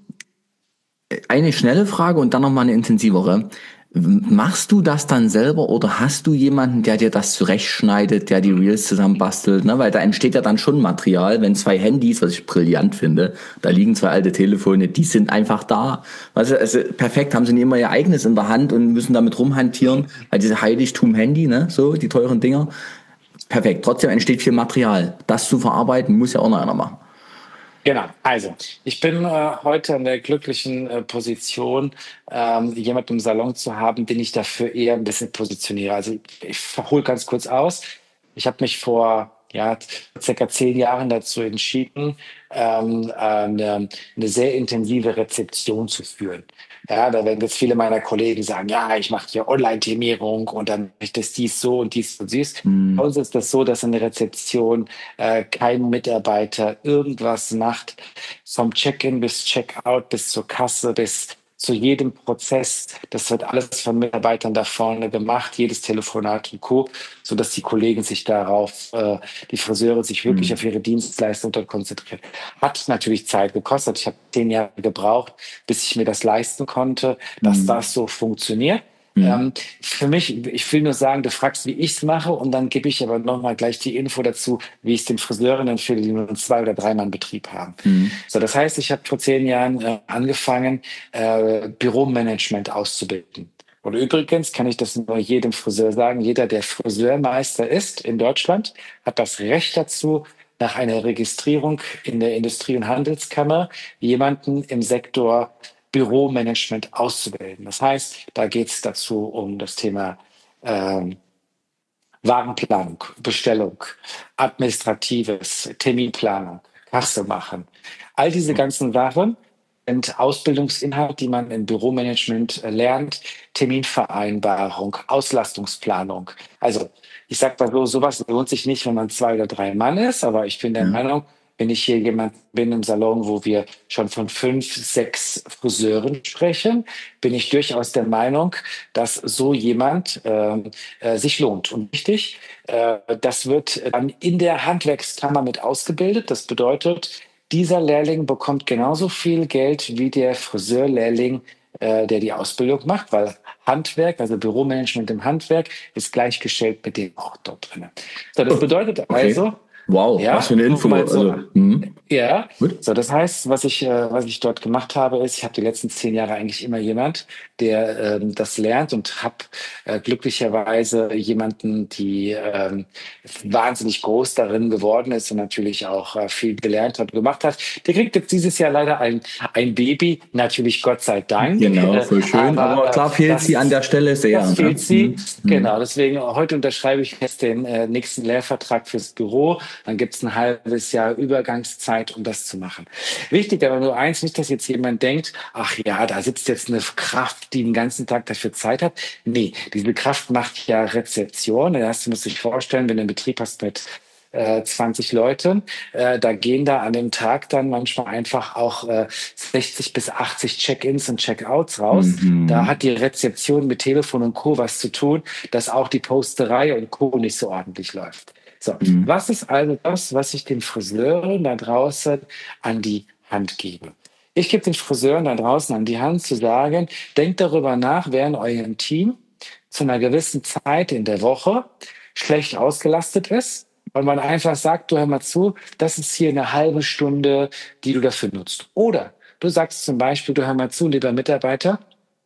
eine schnelle Frage und dann nochmal eine intensivere. Machst du das dann selber oder hast du jemanden, der dir das zurechtschneidet, der die Reels zusammenbastelt? Ne? Weil da entsteht ja dann schon Material, wenn zwei Handys, was ich brillant finde, da liegen zwei alte Telefone, die sind einfach da. Weißt du, also perfekt, haben sie nicht immer ihr eigenes in der Hand und müssen damit rumhantieren, weil diese Heiligtum-Handy, ne, so, die teuren Dinger. Perfekt, trotzdem entsteht viel Material. Das zu verarbeiten, muss ja auch noch einer machen. Genau, also ich bin äh, heute in der glücklichen äh, Position, ähm, jemanden im Salon zu haben, den ich dafür eher ein bisschen positioniere. Also ich hole ganz kurz aus. Ich habe mich vor ja, circa zehn Jahren dazu entschieden, ähm, eine, eine sehr intensive Rezeption zu führen. Ja, da werden jetzt viele meiner Kollegen sagen, ja, ich mache hier Online-Terminierung und dann mache ich das dies so und dies und dies. Bei Hm, uns ist das so, dass in der Rezeption äh, kein Mitarbeiter irgendwas macht, vom Check-in bis Check-out, bis zur Kasse, bis zu jedem Prozess. Das wird alles von Mitarbeitern da vorne gemacht, jedes Telefonat und Co., sodass die Kollegen sich darauf, äh, die Friseure sich wirklich auf hm, ihre Dienstleistung dort konzentrieren. Hat natürlich Zeit gekostet. Ich habe zehn Jahre gebraucht, bis ich mir das leisten konnte, dass hm, das so funktioniert. hm, Ähm, für mich, ich will nur sagen, du fragst, wie ich es mache, und dann gebe ich aber nochmal gleich die Info dazu, wie ich es den Friseurinnen empfehle, die nur einen Zwei- oder Drei-Mann-Betrieb haben. hm, So, das heißt, ich habe vor zehn Jahren äh, angefangen, äh, Büromanagement auszubilden. Und übrigens kann ich das nur jedem Friseur sagen, jeder, der Friseurmeister ist in Deutschland, hat das Recht dazu, nach einer Registrierung in der Industrie- und Handelskammer jemanden im Sektor Büromanagement auszubilden. Das heißt, da geht es dazu um das Thema ähm, Warenplanung, Bestellung, Administratives, Terminplanung, Kasse machen. All diese ganzen Sachen sind Ausbildungsinhalte, die man im Büromanagement äh, lernt. Terminvereinbarung, Auslastungsplanung. Also ich sage mal so, sowas lohnt sich nicht, wenn man zwei oder drei Mann ist, aber ich bin der ja, Meinung, wenn ich hier jemand bin im Salon, wo wir schon von fünf, sechs Friseuren sprechen, bin ich durchaus der Meinung, dass so jemand ähm, äh, sich lohnt. Und wichtig, äh, das wird dann in der Handwerkskammer mit ausgebildet. Das bedeutet, dieser Lehrling bekommt genauso viel Geld wie der Friseurlehrling, äh, der die Ausbildung macht, weil Handwerk, also Büromanagement im Handwerk, ist gleichgestellt mit dem auch dort drin. So, das oh, bedeutet okay. also, Wow, was für ja, eine nur Info. mal so, Also, hm, ja, gut. so das heißt, was ich, äh, was ich dort gemacht habe, ist, ich habe die letzten zehn Jahre eigentlich immer jemand, der ähm, das lernt, und habe äh, glücklicherweise jemanden, die ähm, wahnsinnig groß darin geworden ist und natürlich auch äh, viel gelernt hat und gemacht hat. Der kriegt jetzt dieses Jahr leider ein, ein Baby, natürlich Gott sei Dank, Genau, äh, voll schön. aber Aber äh, klar fehlt sie an das der Stelle sehr, das fehlt ne? sie. Hm, Genau, hm, deswegen heute unterschreibe ich jetzt den äh, nächsten Lehrvertrag fürs Büro. Dann gibt es ein halbes Jahr Übergangszeit, um das zu machen. Wichtig aber nur eins, nicht, dass jetzt jemand denkt, ach ja, da sitzt jetzt eine Kraft, die den ganzen Tag dafür Zeit hat. Nee, diese Kraft macht ja Rezeption. Das heißt, du musst dich vorstellen, wenn du einen Betrieb hast mit äh, zwanzig Leuten, äh, da gehen da an dem Tag dann manchmal einfach auch äh, sechzig bis achtzig Check-ins und Check-outs hm, raus. Da hat hm, die Rezeption mit Telefon und Co. was zu tun, dass auch die Posterei und Co. nicht so ordentlich läuft. So, hm, was ist also das, was ich den Friseuren da draußen an die Hand gebe? Ich gebe den Friseuren da draußen an die Hand zu sagen, denkt darüber nach, wer in eurem Team zu einer gewissen Zeit in der Woche schlecht ausgelastet ist, und man einfach sagt, du hör mal zu, das ist hier eine halbe Stunde, die du dafür nutzt. Oder du sagst zum Beispiel, du hör mal zu, lieber Mitarbeiter,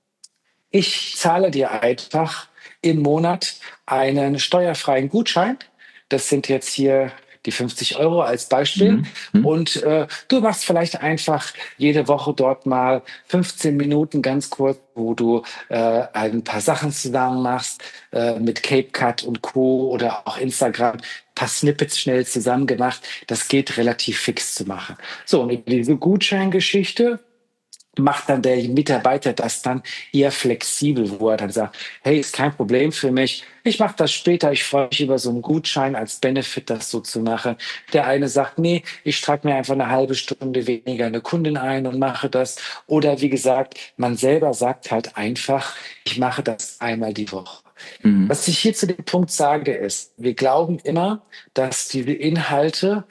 ich zahle dir einfach im Monat einen steuerfreien Gutschein. Das sind jetzt hier die fünfzig Euro als Beispiel. hm, hm, Und äh, du machst vielleicht einfach jede Woche dort mal fünfzehn Minuten ganz kurz, wo du äh, ein paar Sachen zusammen machst, äh, mit CapeCut und Co. oder auch Instagram, paar Snippets schnell zusammen gemacht. Das geht relativ fix zu machen. So, und diese Gutscheingeschichte macht dann der Mitarbeiter das dann eher flexibel, wo er dann sagt, hey, ist kein Problem für mich, ich mache das später, ich freue mich über so einen Gutschein als Benefit, das so zu machen. Der eine sagt, nee, ich trage mir einfach eine halbe Stunde weniger eine Kundin ein und mache das. Oder wie gesagt, man selber sagt halt einfach, ich mache das einmal die Woche. hm, Was ich hier zu dem Punkt sage, ist, wir glauben immer, dass diese Inhalte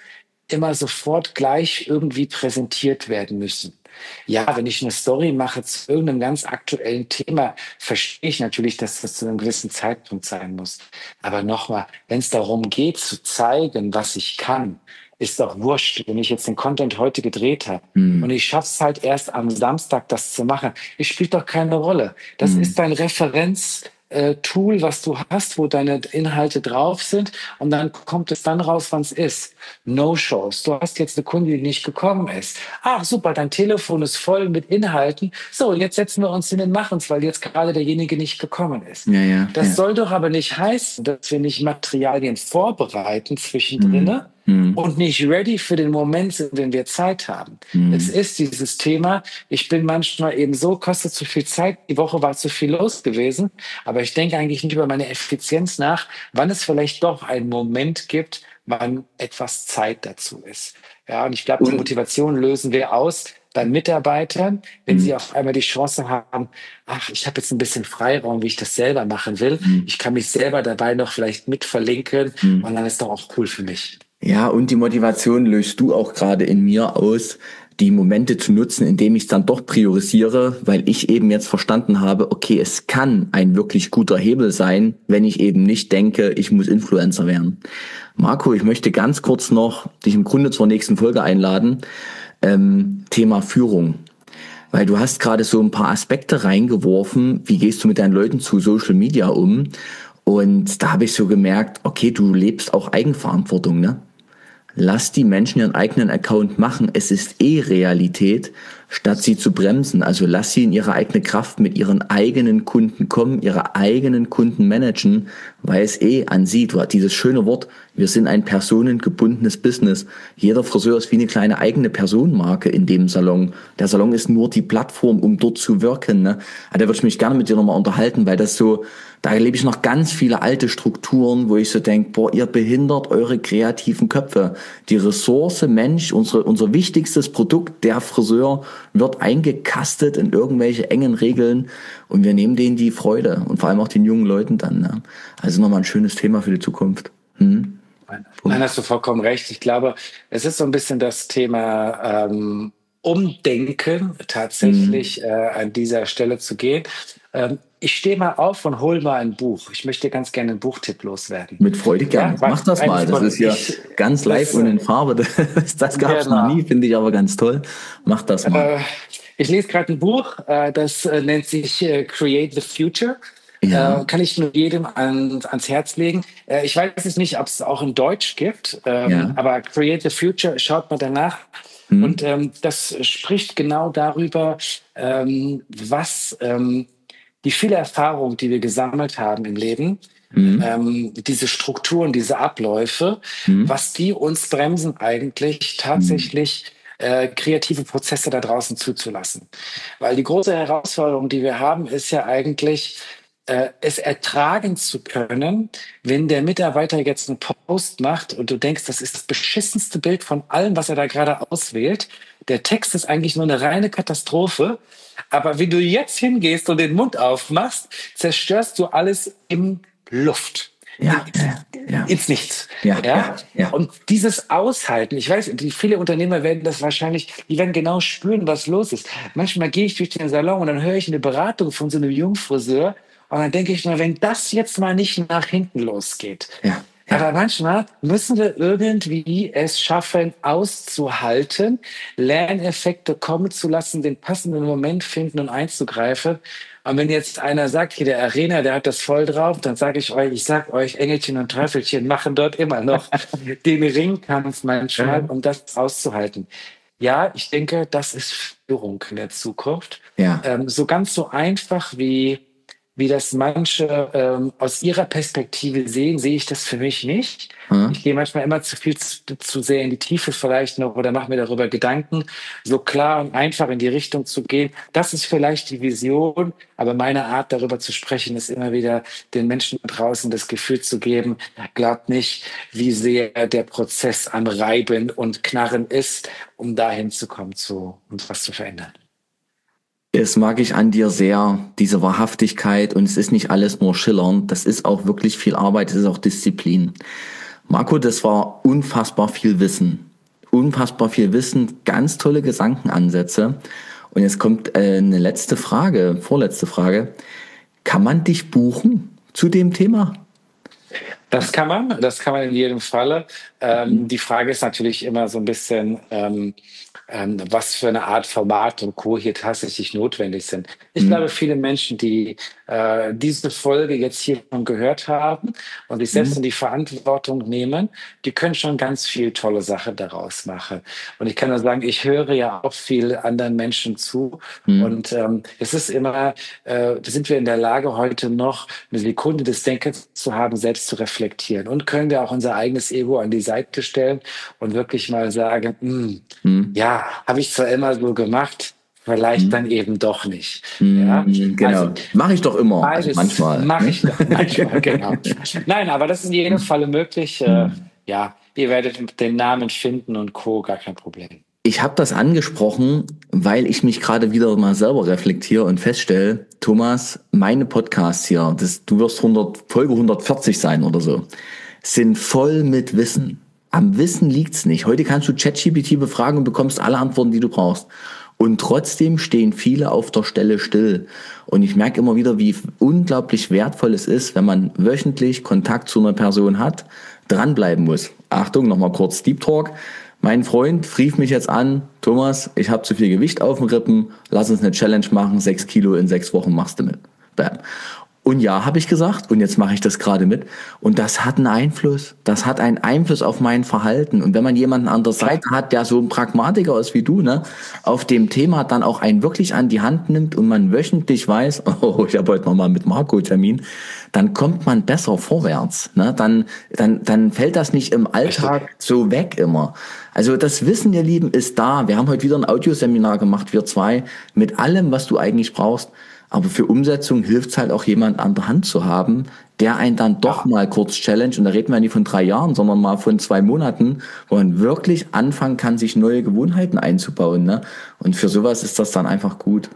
immer sofort gleich irgendwie präsentiert werden müssen. Ja, wenn ich eine Story mache zu irgendeinem ganz aktuellen Thema, verstehe ich natürlich, dass das zu einem gewissen Zeitpunkt sein muss. Aber nochmal, wenn es darum geht, zu zeigen, was ich kann, ist doch wurscht, wenn ich jetzt den Content heute gedreht habe und Hm. ich schaffe es halt erst am Samstag, das zu machen. Es spielt doch keine Rolle. Das Hm. ist dein Referenz. äh, Tool, was du hast, wo deine Inhalte drauf sind und dann kommt es dann raus, wann es ist. No-Shows. Du hast jetzt eine Kundin, die nicht gekommen ist. Ach super, dein Telefon ist voll mit Inhalten. So, jetzt setzen wir uns in den Machens, weil jetzt gerade derjenige nicht gekommen ist. Ja, ja, Das ja. soll doch aber nicht heißen, dass wir nicht Materialien vorbereiten Hm. zwischendrin Hm. und nicht ready für den Moment sind, wenn wir Zeit haben. Es Hm. ist dieses Thema, ich bin manchmal eben so, kostet zu viel Zeit, die Woche war zu viel los gewesen, aber ich denke eigentlich nicht über meine Effizienz nach, wann es vielleicht doch einen Moment gibt, wann etwas Zeit dazu ist. Ja, und ich glaube, die Und Motivation lösen wir aus bei Mitarbeitern, wenn hm. sie auf einmal die Chance haben, ach, ich habe jetzt ein bisschen Freiraum, wie ich das selber machen will. Hm. Ich kann mich selber dabei noch vielleicht mit verlinken Hm. und dann ist doch auch cool für mich. Ja, und die Motivation löst du auch gerade in mir aus, die Momente zu nutzen, indem ich es dann doch priorisiere, weil ich eben jetzt verstanden habe, okay, es kann ein wirklich guter Hebel sein, wenn ich eben nicht denke, ich muss Influencer werden. Marco, ich möchte ganz kurz noch dich im Grunde zur nächsten Folge einladen. Ähm, Thema Führung. Weil du hast gerade so ein paar Aspekte reingeworfen, wie gehst du mit deinen Leuten zu Social Media um? Und da habe ich so gemerkt, okay, du lebst auch Eigenverantwortung, ne? Lass die Menschen ihren eigenen Account machen. Es ist eh Realität, statt sie zu bremsen. Also lass sie in ihre eigene Kraft mit ihren eigenen Kunden kommen, ihre eigenen Kunden managen, weil es eh an sie, du hast dieses schöne Wort, wir sind ein personengebundenes Business. Jeder Friseur ist wie eine kleine eigene Personenmarke in dem Salon. Der Salon ist nur die Plattform, um dort zu wirken. Ne? Also da würde ich mich gerne mit dir nochmal unterhalten, weil das so, da erlebe ich noch ganz viele alte Strukturen, wo ich so denke, boah, ihr behindert eure kreativen Köpfe. Die Ressource Mensch, unsere, unser wichtigstes Produkt, der Friseur, wird eingekastet in irgendwelche engen Regeln und wir nehmen denen die Freude und vor allem auch den jungen Leuten dann. Ne? Also nochmal ein schönes Thema für die Zukunft. Hm? Nein, hast du vollkommen recht. Ich glaube, es ist so ein bisschen das Thema ähm, Umdenken, Hm. tatsächlich äh, an dieser Stelle zu gehen. Ähm, ich stehe mal auf und hol mal ein Buch. Ich möchte ganz gerne einen Buchtipp loswerden. Mit Freude Ja, gern. Mach warte, das eine mal. Das Sekunde. ist ja Ich, ganz live das, und äh, in Farbe. Das, das gab's noch genau. nie, finde ich aber ganz toll. Mach das mal. Äh, ich lese gerade ein Buch, äh, das äh, nennt sich äh, Create the Future. Äh, Ja, kann ich nur jedem an, ans Herz legen. Äh, ich weiß jetzt nicht, ob es auch in Deutsch gibt, ähm, ja. aber Create the Future, schaut mal danach. Hm? Und ähm, das spricht genau darüber, ähm, was ähm, die viele Erfahrungen, die wir gesammelt haben im Leben, Hm? ähm, diese Strukturen, diese Abläufe, Hm? was die uns bremsen eigentlich Hm? tatsächlich äh, kreative Prozesse da draußen zuzulassen. Weil die große Herausforderung, die wir haben, ist ja eigentlich, äh, es ertragen zu können, wenn der Mitarbeiter jetzt einen Post macht und du denkst, das ist das beschissenste Bild von allem, was er da gerade auswählt. Der Text ist eigentlich nur eine reine Katastrophe. Aber wenn du jetzt hingehst und den Mund aufmachst, zerstörst du alles in Luft. In, Ja, ja, ja, ins Nichts. ja, Ja? ja, ja. Und dieses Aushalten, ich weiß, die viele Unternehmer werden das wahrscheinlich, die werden genau spüren, was los ist. Manchmal gehe ich durch den Salon und dann höre ich eine Beratung von so einem Jungfriseur und dann denke ich mir, wenn das jetzt mal nicht nach hinten losgeht. Ja, ja. Aber manchmal müssen wir irgendwie es schaffen, auszuhalten, Lerneffekte kommen zu lassen, den passenden Moment finden und einzugreifen. Und wenn jetzt einer sagt, hier der Arena, der hat das voll drauf, dann sage ich euch, ich sag euch, Engelchen und Teufelchen machen dort immer noch den Ringkampf manchmal, um das auszuhalten. Ja, ich denke, das ist Führung in der Zukunft. Ja. Ähm, so ganz so einfach wie wie das manche ähm, aus ihrer Perspektive sehen, sehe ich das für mich nicht. Hm? Ich gehe manchmal immer zu viel zu, zu sehr in die Tiefe vielleicht noch oder mache mir darüber Gedanken, so klar und einfach in die Richtung zu gehen. Das ist vielleicht die Vision, aber meine Art darüber zu sprechen, ist immer wieder den Menschen draußen das Gefühl zu geben, glaubt nicht, wie sehr der Prozess am Reiben und Knarren ist, um dahin zu kommen zu und was zu verändern. Das mag ich an dir sehr, diese Wahrhaftigkeit, und es ist nicht alles nur schillernd, das ist auch wirklich viel Arbeit, es ist auch Disziplin. Marco, das war unfassbar viel Wissen. unfassbar viel Wissen, ganz tolle Gedankenansätze. Und jetzt kommt äh, eine letzte Frage, vorletzte Frage. Kann man dich buchen zu dem Thema? Das kann man, das kann man in jedem Falle. Ähm, die Frage ist natürlich immer so ein bisschen, ähm, ähm, was für eine Art Format und Co. hier tatsächlich notwendig sind. Ich Mhm. glaube, viele Menschen, die äh, diese Folge jetzt hier schon gehört haben und sich selbst in die Verantwortung nehmen, die können schon ganz viel tolle Sachen daraus machen. Und ich kann nur sagen, ich höre ja auch viel anderen Menschen zu. Mhm. Und ähm, es ist immer, äh, sind wir in der Lage, heute noch eine Sekunde des Denkens zu haben, selbst zu reflektieren. Und können wir auch unser eigenes Ego an die Seite stellen und wirklich mal sagen, "Hm, Mhm. ja, habe ich zwar immer so gemacht, vielleicht dann eben doch nicht." Ja, Mhm. also Genau. Mache ich doch immer. Also beides manchmal. mache Ne? ich doch manchmal, genau. Nein, aber das ist in jedem Falle möglich. Äh, ja, ihr werdet den Namen finden und Co., gar kein Problem. Ich habe das angesprochen, weil ich mich gerade wieder mal selber reflektiere und feststelle, Thomas, meine Podcasts hier, das, du wirst hundert, Folge hundertvierzig sein oder so, sind voll mit Wissen. Am Wissen liegt's nicht. Heute kannst du ChatGPT befragen und bekommst alle Antworten, die du brauchst. Und trotzdem stehen viele auf der Stelle still. Und ich merke immer wieder, wie unglaublich wertvoll es ist, wenn man wöchentlich Kontakt zu einer Person hat, dranbleiben muss. Achtung, nochmal kurz Deep Talk. Mein Freund rief mich jetzt an, Thomas, ich habe zu viel Gewicht auf den Rippen, lass uns eine Challenge machen, sechs Kilo in sechs Wochen machst du mit. Bam. Und ja, habe ich gesagt, und jetzt mache ich das gerade mit. Und das hat einen Einfluss. Das hat einen Einfluss auf mein Verhalten. Und wenn man jemanden an der Seite hat, der so ein Pragmatiker ist wie du, ne, auf dem Thema dann auch einen wirklich an die Hand nimmt und man wöchentlich weiß, oh, ich habe heute nochmal mit Marco Termin, dann kommt man besser vorwärts. Ne? Dann, dann, dann fällt das nicht im Alltag Richtig. so weg immer. Also das Wissen, ihr Lieben, ist da. Wir haben heute wieder ein Audioseminar gemacht, wir zwei, mit allem, was du eigentlich brauchst. Aber für Umsetzung hilft es halt auch, jemand an der Hand zu haben, der einen dann doch Ja. mal kurz challenge. Und da reden wir nicht von drei Jahren, sondern mal von zwei Monaten, wo man wirklich anfangen kann, sich neue Gewohnheiten einzubauen. Ne? Und für sowas ist das dann einfach gut.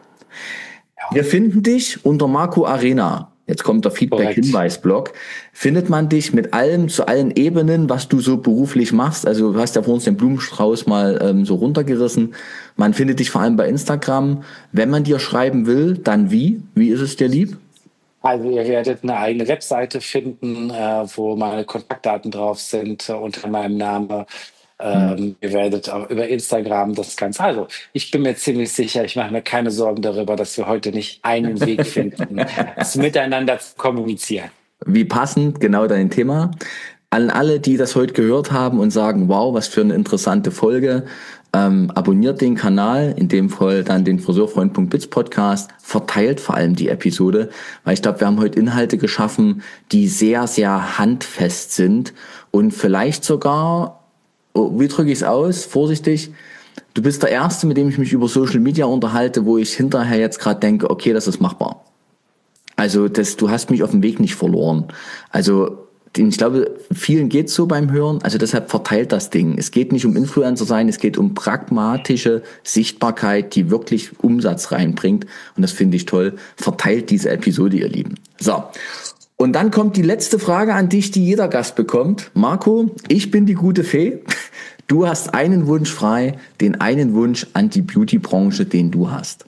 Wir finden dich unter Marco Arena. Jetzt kommt der Korrekt. Feedback-Hinweis-Blog. Findet man dich mit allem, zu allen Ebenen, was du so beruflich machst? Also du hast ja vor uns den Blumenstrauß mal ähm, so runtergerissen. Man findet dich vor allem bei Instagram. Wenn man dir schreiben will, dann wie? Wie ist es dir lieb? Also ihr werdet eine eigene Webseite finden, äh, wo meine Kontaktdaten drauf sind, äh, unter meinem Namen. Ähm, ihr werdet auch über Instagram das Ganze. Also ich bin mir ziemlich sicher, ich mache mir keine Sorgen darüber, dass wir heute nicht einen Weg finden, es miteinander zu kommunizieren. Wie passend, genau dein Thema. An alle, die das heute gehört haben und sagen, wow, was für eine interessante Folge, ähm, abonniert den Kanal, in dem Fall dann den Friseurfreund.biz Podcast, verteilt vor allem die Episode, weil ich glaube, wir haben heute Inhalte geschaffen, die sehr, sehr handfest sind und vielleicht sogar, oh, wie drücke ich es aus, vorsichtig, du bist der Erste, mit dem ich mich über Social Media unterhalte, wo ich hinterher jetzt gerade denke, okay, das ist machbar. Also das, du hast mich auf dem Weg nicht verloren. Also ich glaube, vielen geht's so beim Hören. Also deshalb verteilt das Ding. Es geht nicht um Influencer sein, es geht um pragmatische Sichtbarkeit, die wirklich Umsatz reinbringt. Und das finde ich toll. Verteilt diese Episode, ihr Lieben. So. Und dann kommt die letzte Frage an dich, die jeder Gast bekommt. Marco, ich bin die gute Fee. Du hast einen Wunsch frei, den einen Wunsch an die Beauty-Branche, den du hast.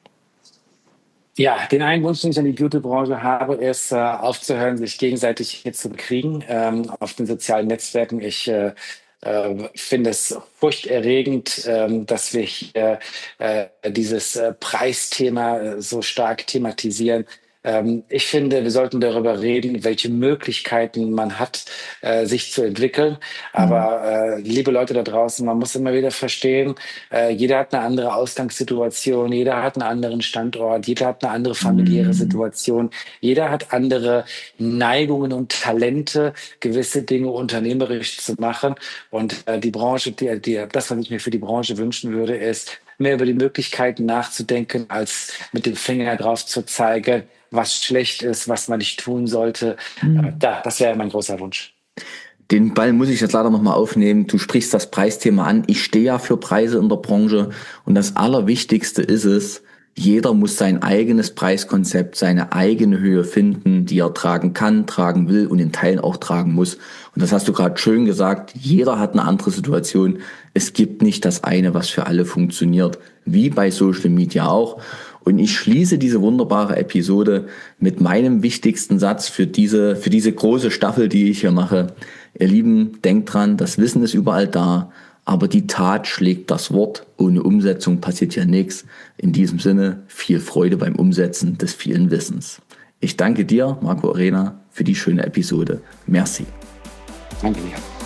Ja, den einen Wunsch, den ich an die Beauty-Branche habe, ist äh, aufzuhören, sich gegenseitig hier zu bekriegen ähm, auf den sozialen Netzwerken. Ich äh, äh, finde es furchterregend, ähm, dass wir hier äh, dieses äh, Preisthema äh, so stark thematisieren. Ähm, ich finde, wir sollten darüber reden, welche Möglichkeiten man hat, äh, sich zu entwickeln. Aber äh, liebe Leute da draußen, man muss immer wieder verstehen, äh, jeder hat eine andere Ausgangssituation, jeder hat einen anderen Standort, jeder hat eine andere familiäre Situation, jeder hat andere Neigungen und Talente, gewisse Dinge unternehmerisch zu machen. Und äh, die Branche, die, die, das, was ich mir für die Branche wünschen würde, ist, mehr über die Möglichkeiten nachzudenken, als mit dem Finger drauf zu zeigen, was schlecht ist, was man nicht tun sollte. Äh, da, das wäre mein großer Wunsch. Den Ball muss ich jetzt leider nochmal aufnehmen. Du sprichst das Preisthema an. Ich stehe ja für Preise in der Branche. Und das Allerwichtigste ist es, jeder muss sein eigenes Preiskonzept, seine eigene Höhe finden. Themen, die er tragen kann, tragen will und in Teilen auch tragen muss. Und das hast du gerade schön gesagt, jeder hat eine andere Situation. Es gibt nicht das eine, was für alle funktioniert, wie bei Social Media auch. Und ich schließe diese wunderbare Episode mit meinem wichtigsten Satz für diese, für diese große Staffel, die ich hier mache. Ihr Lieben, denkt dran, das Wissen ist überall da, aber die Tat schlägt das Wort. Ohne Umsetzung passiert ja nichts. In diesem Sinne, viel Freude beim Umsetzen des vielen Wissens. Ich danke dir, Marco Arena, für die schöne Episode. Merci. Danke dir.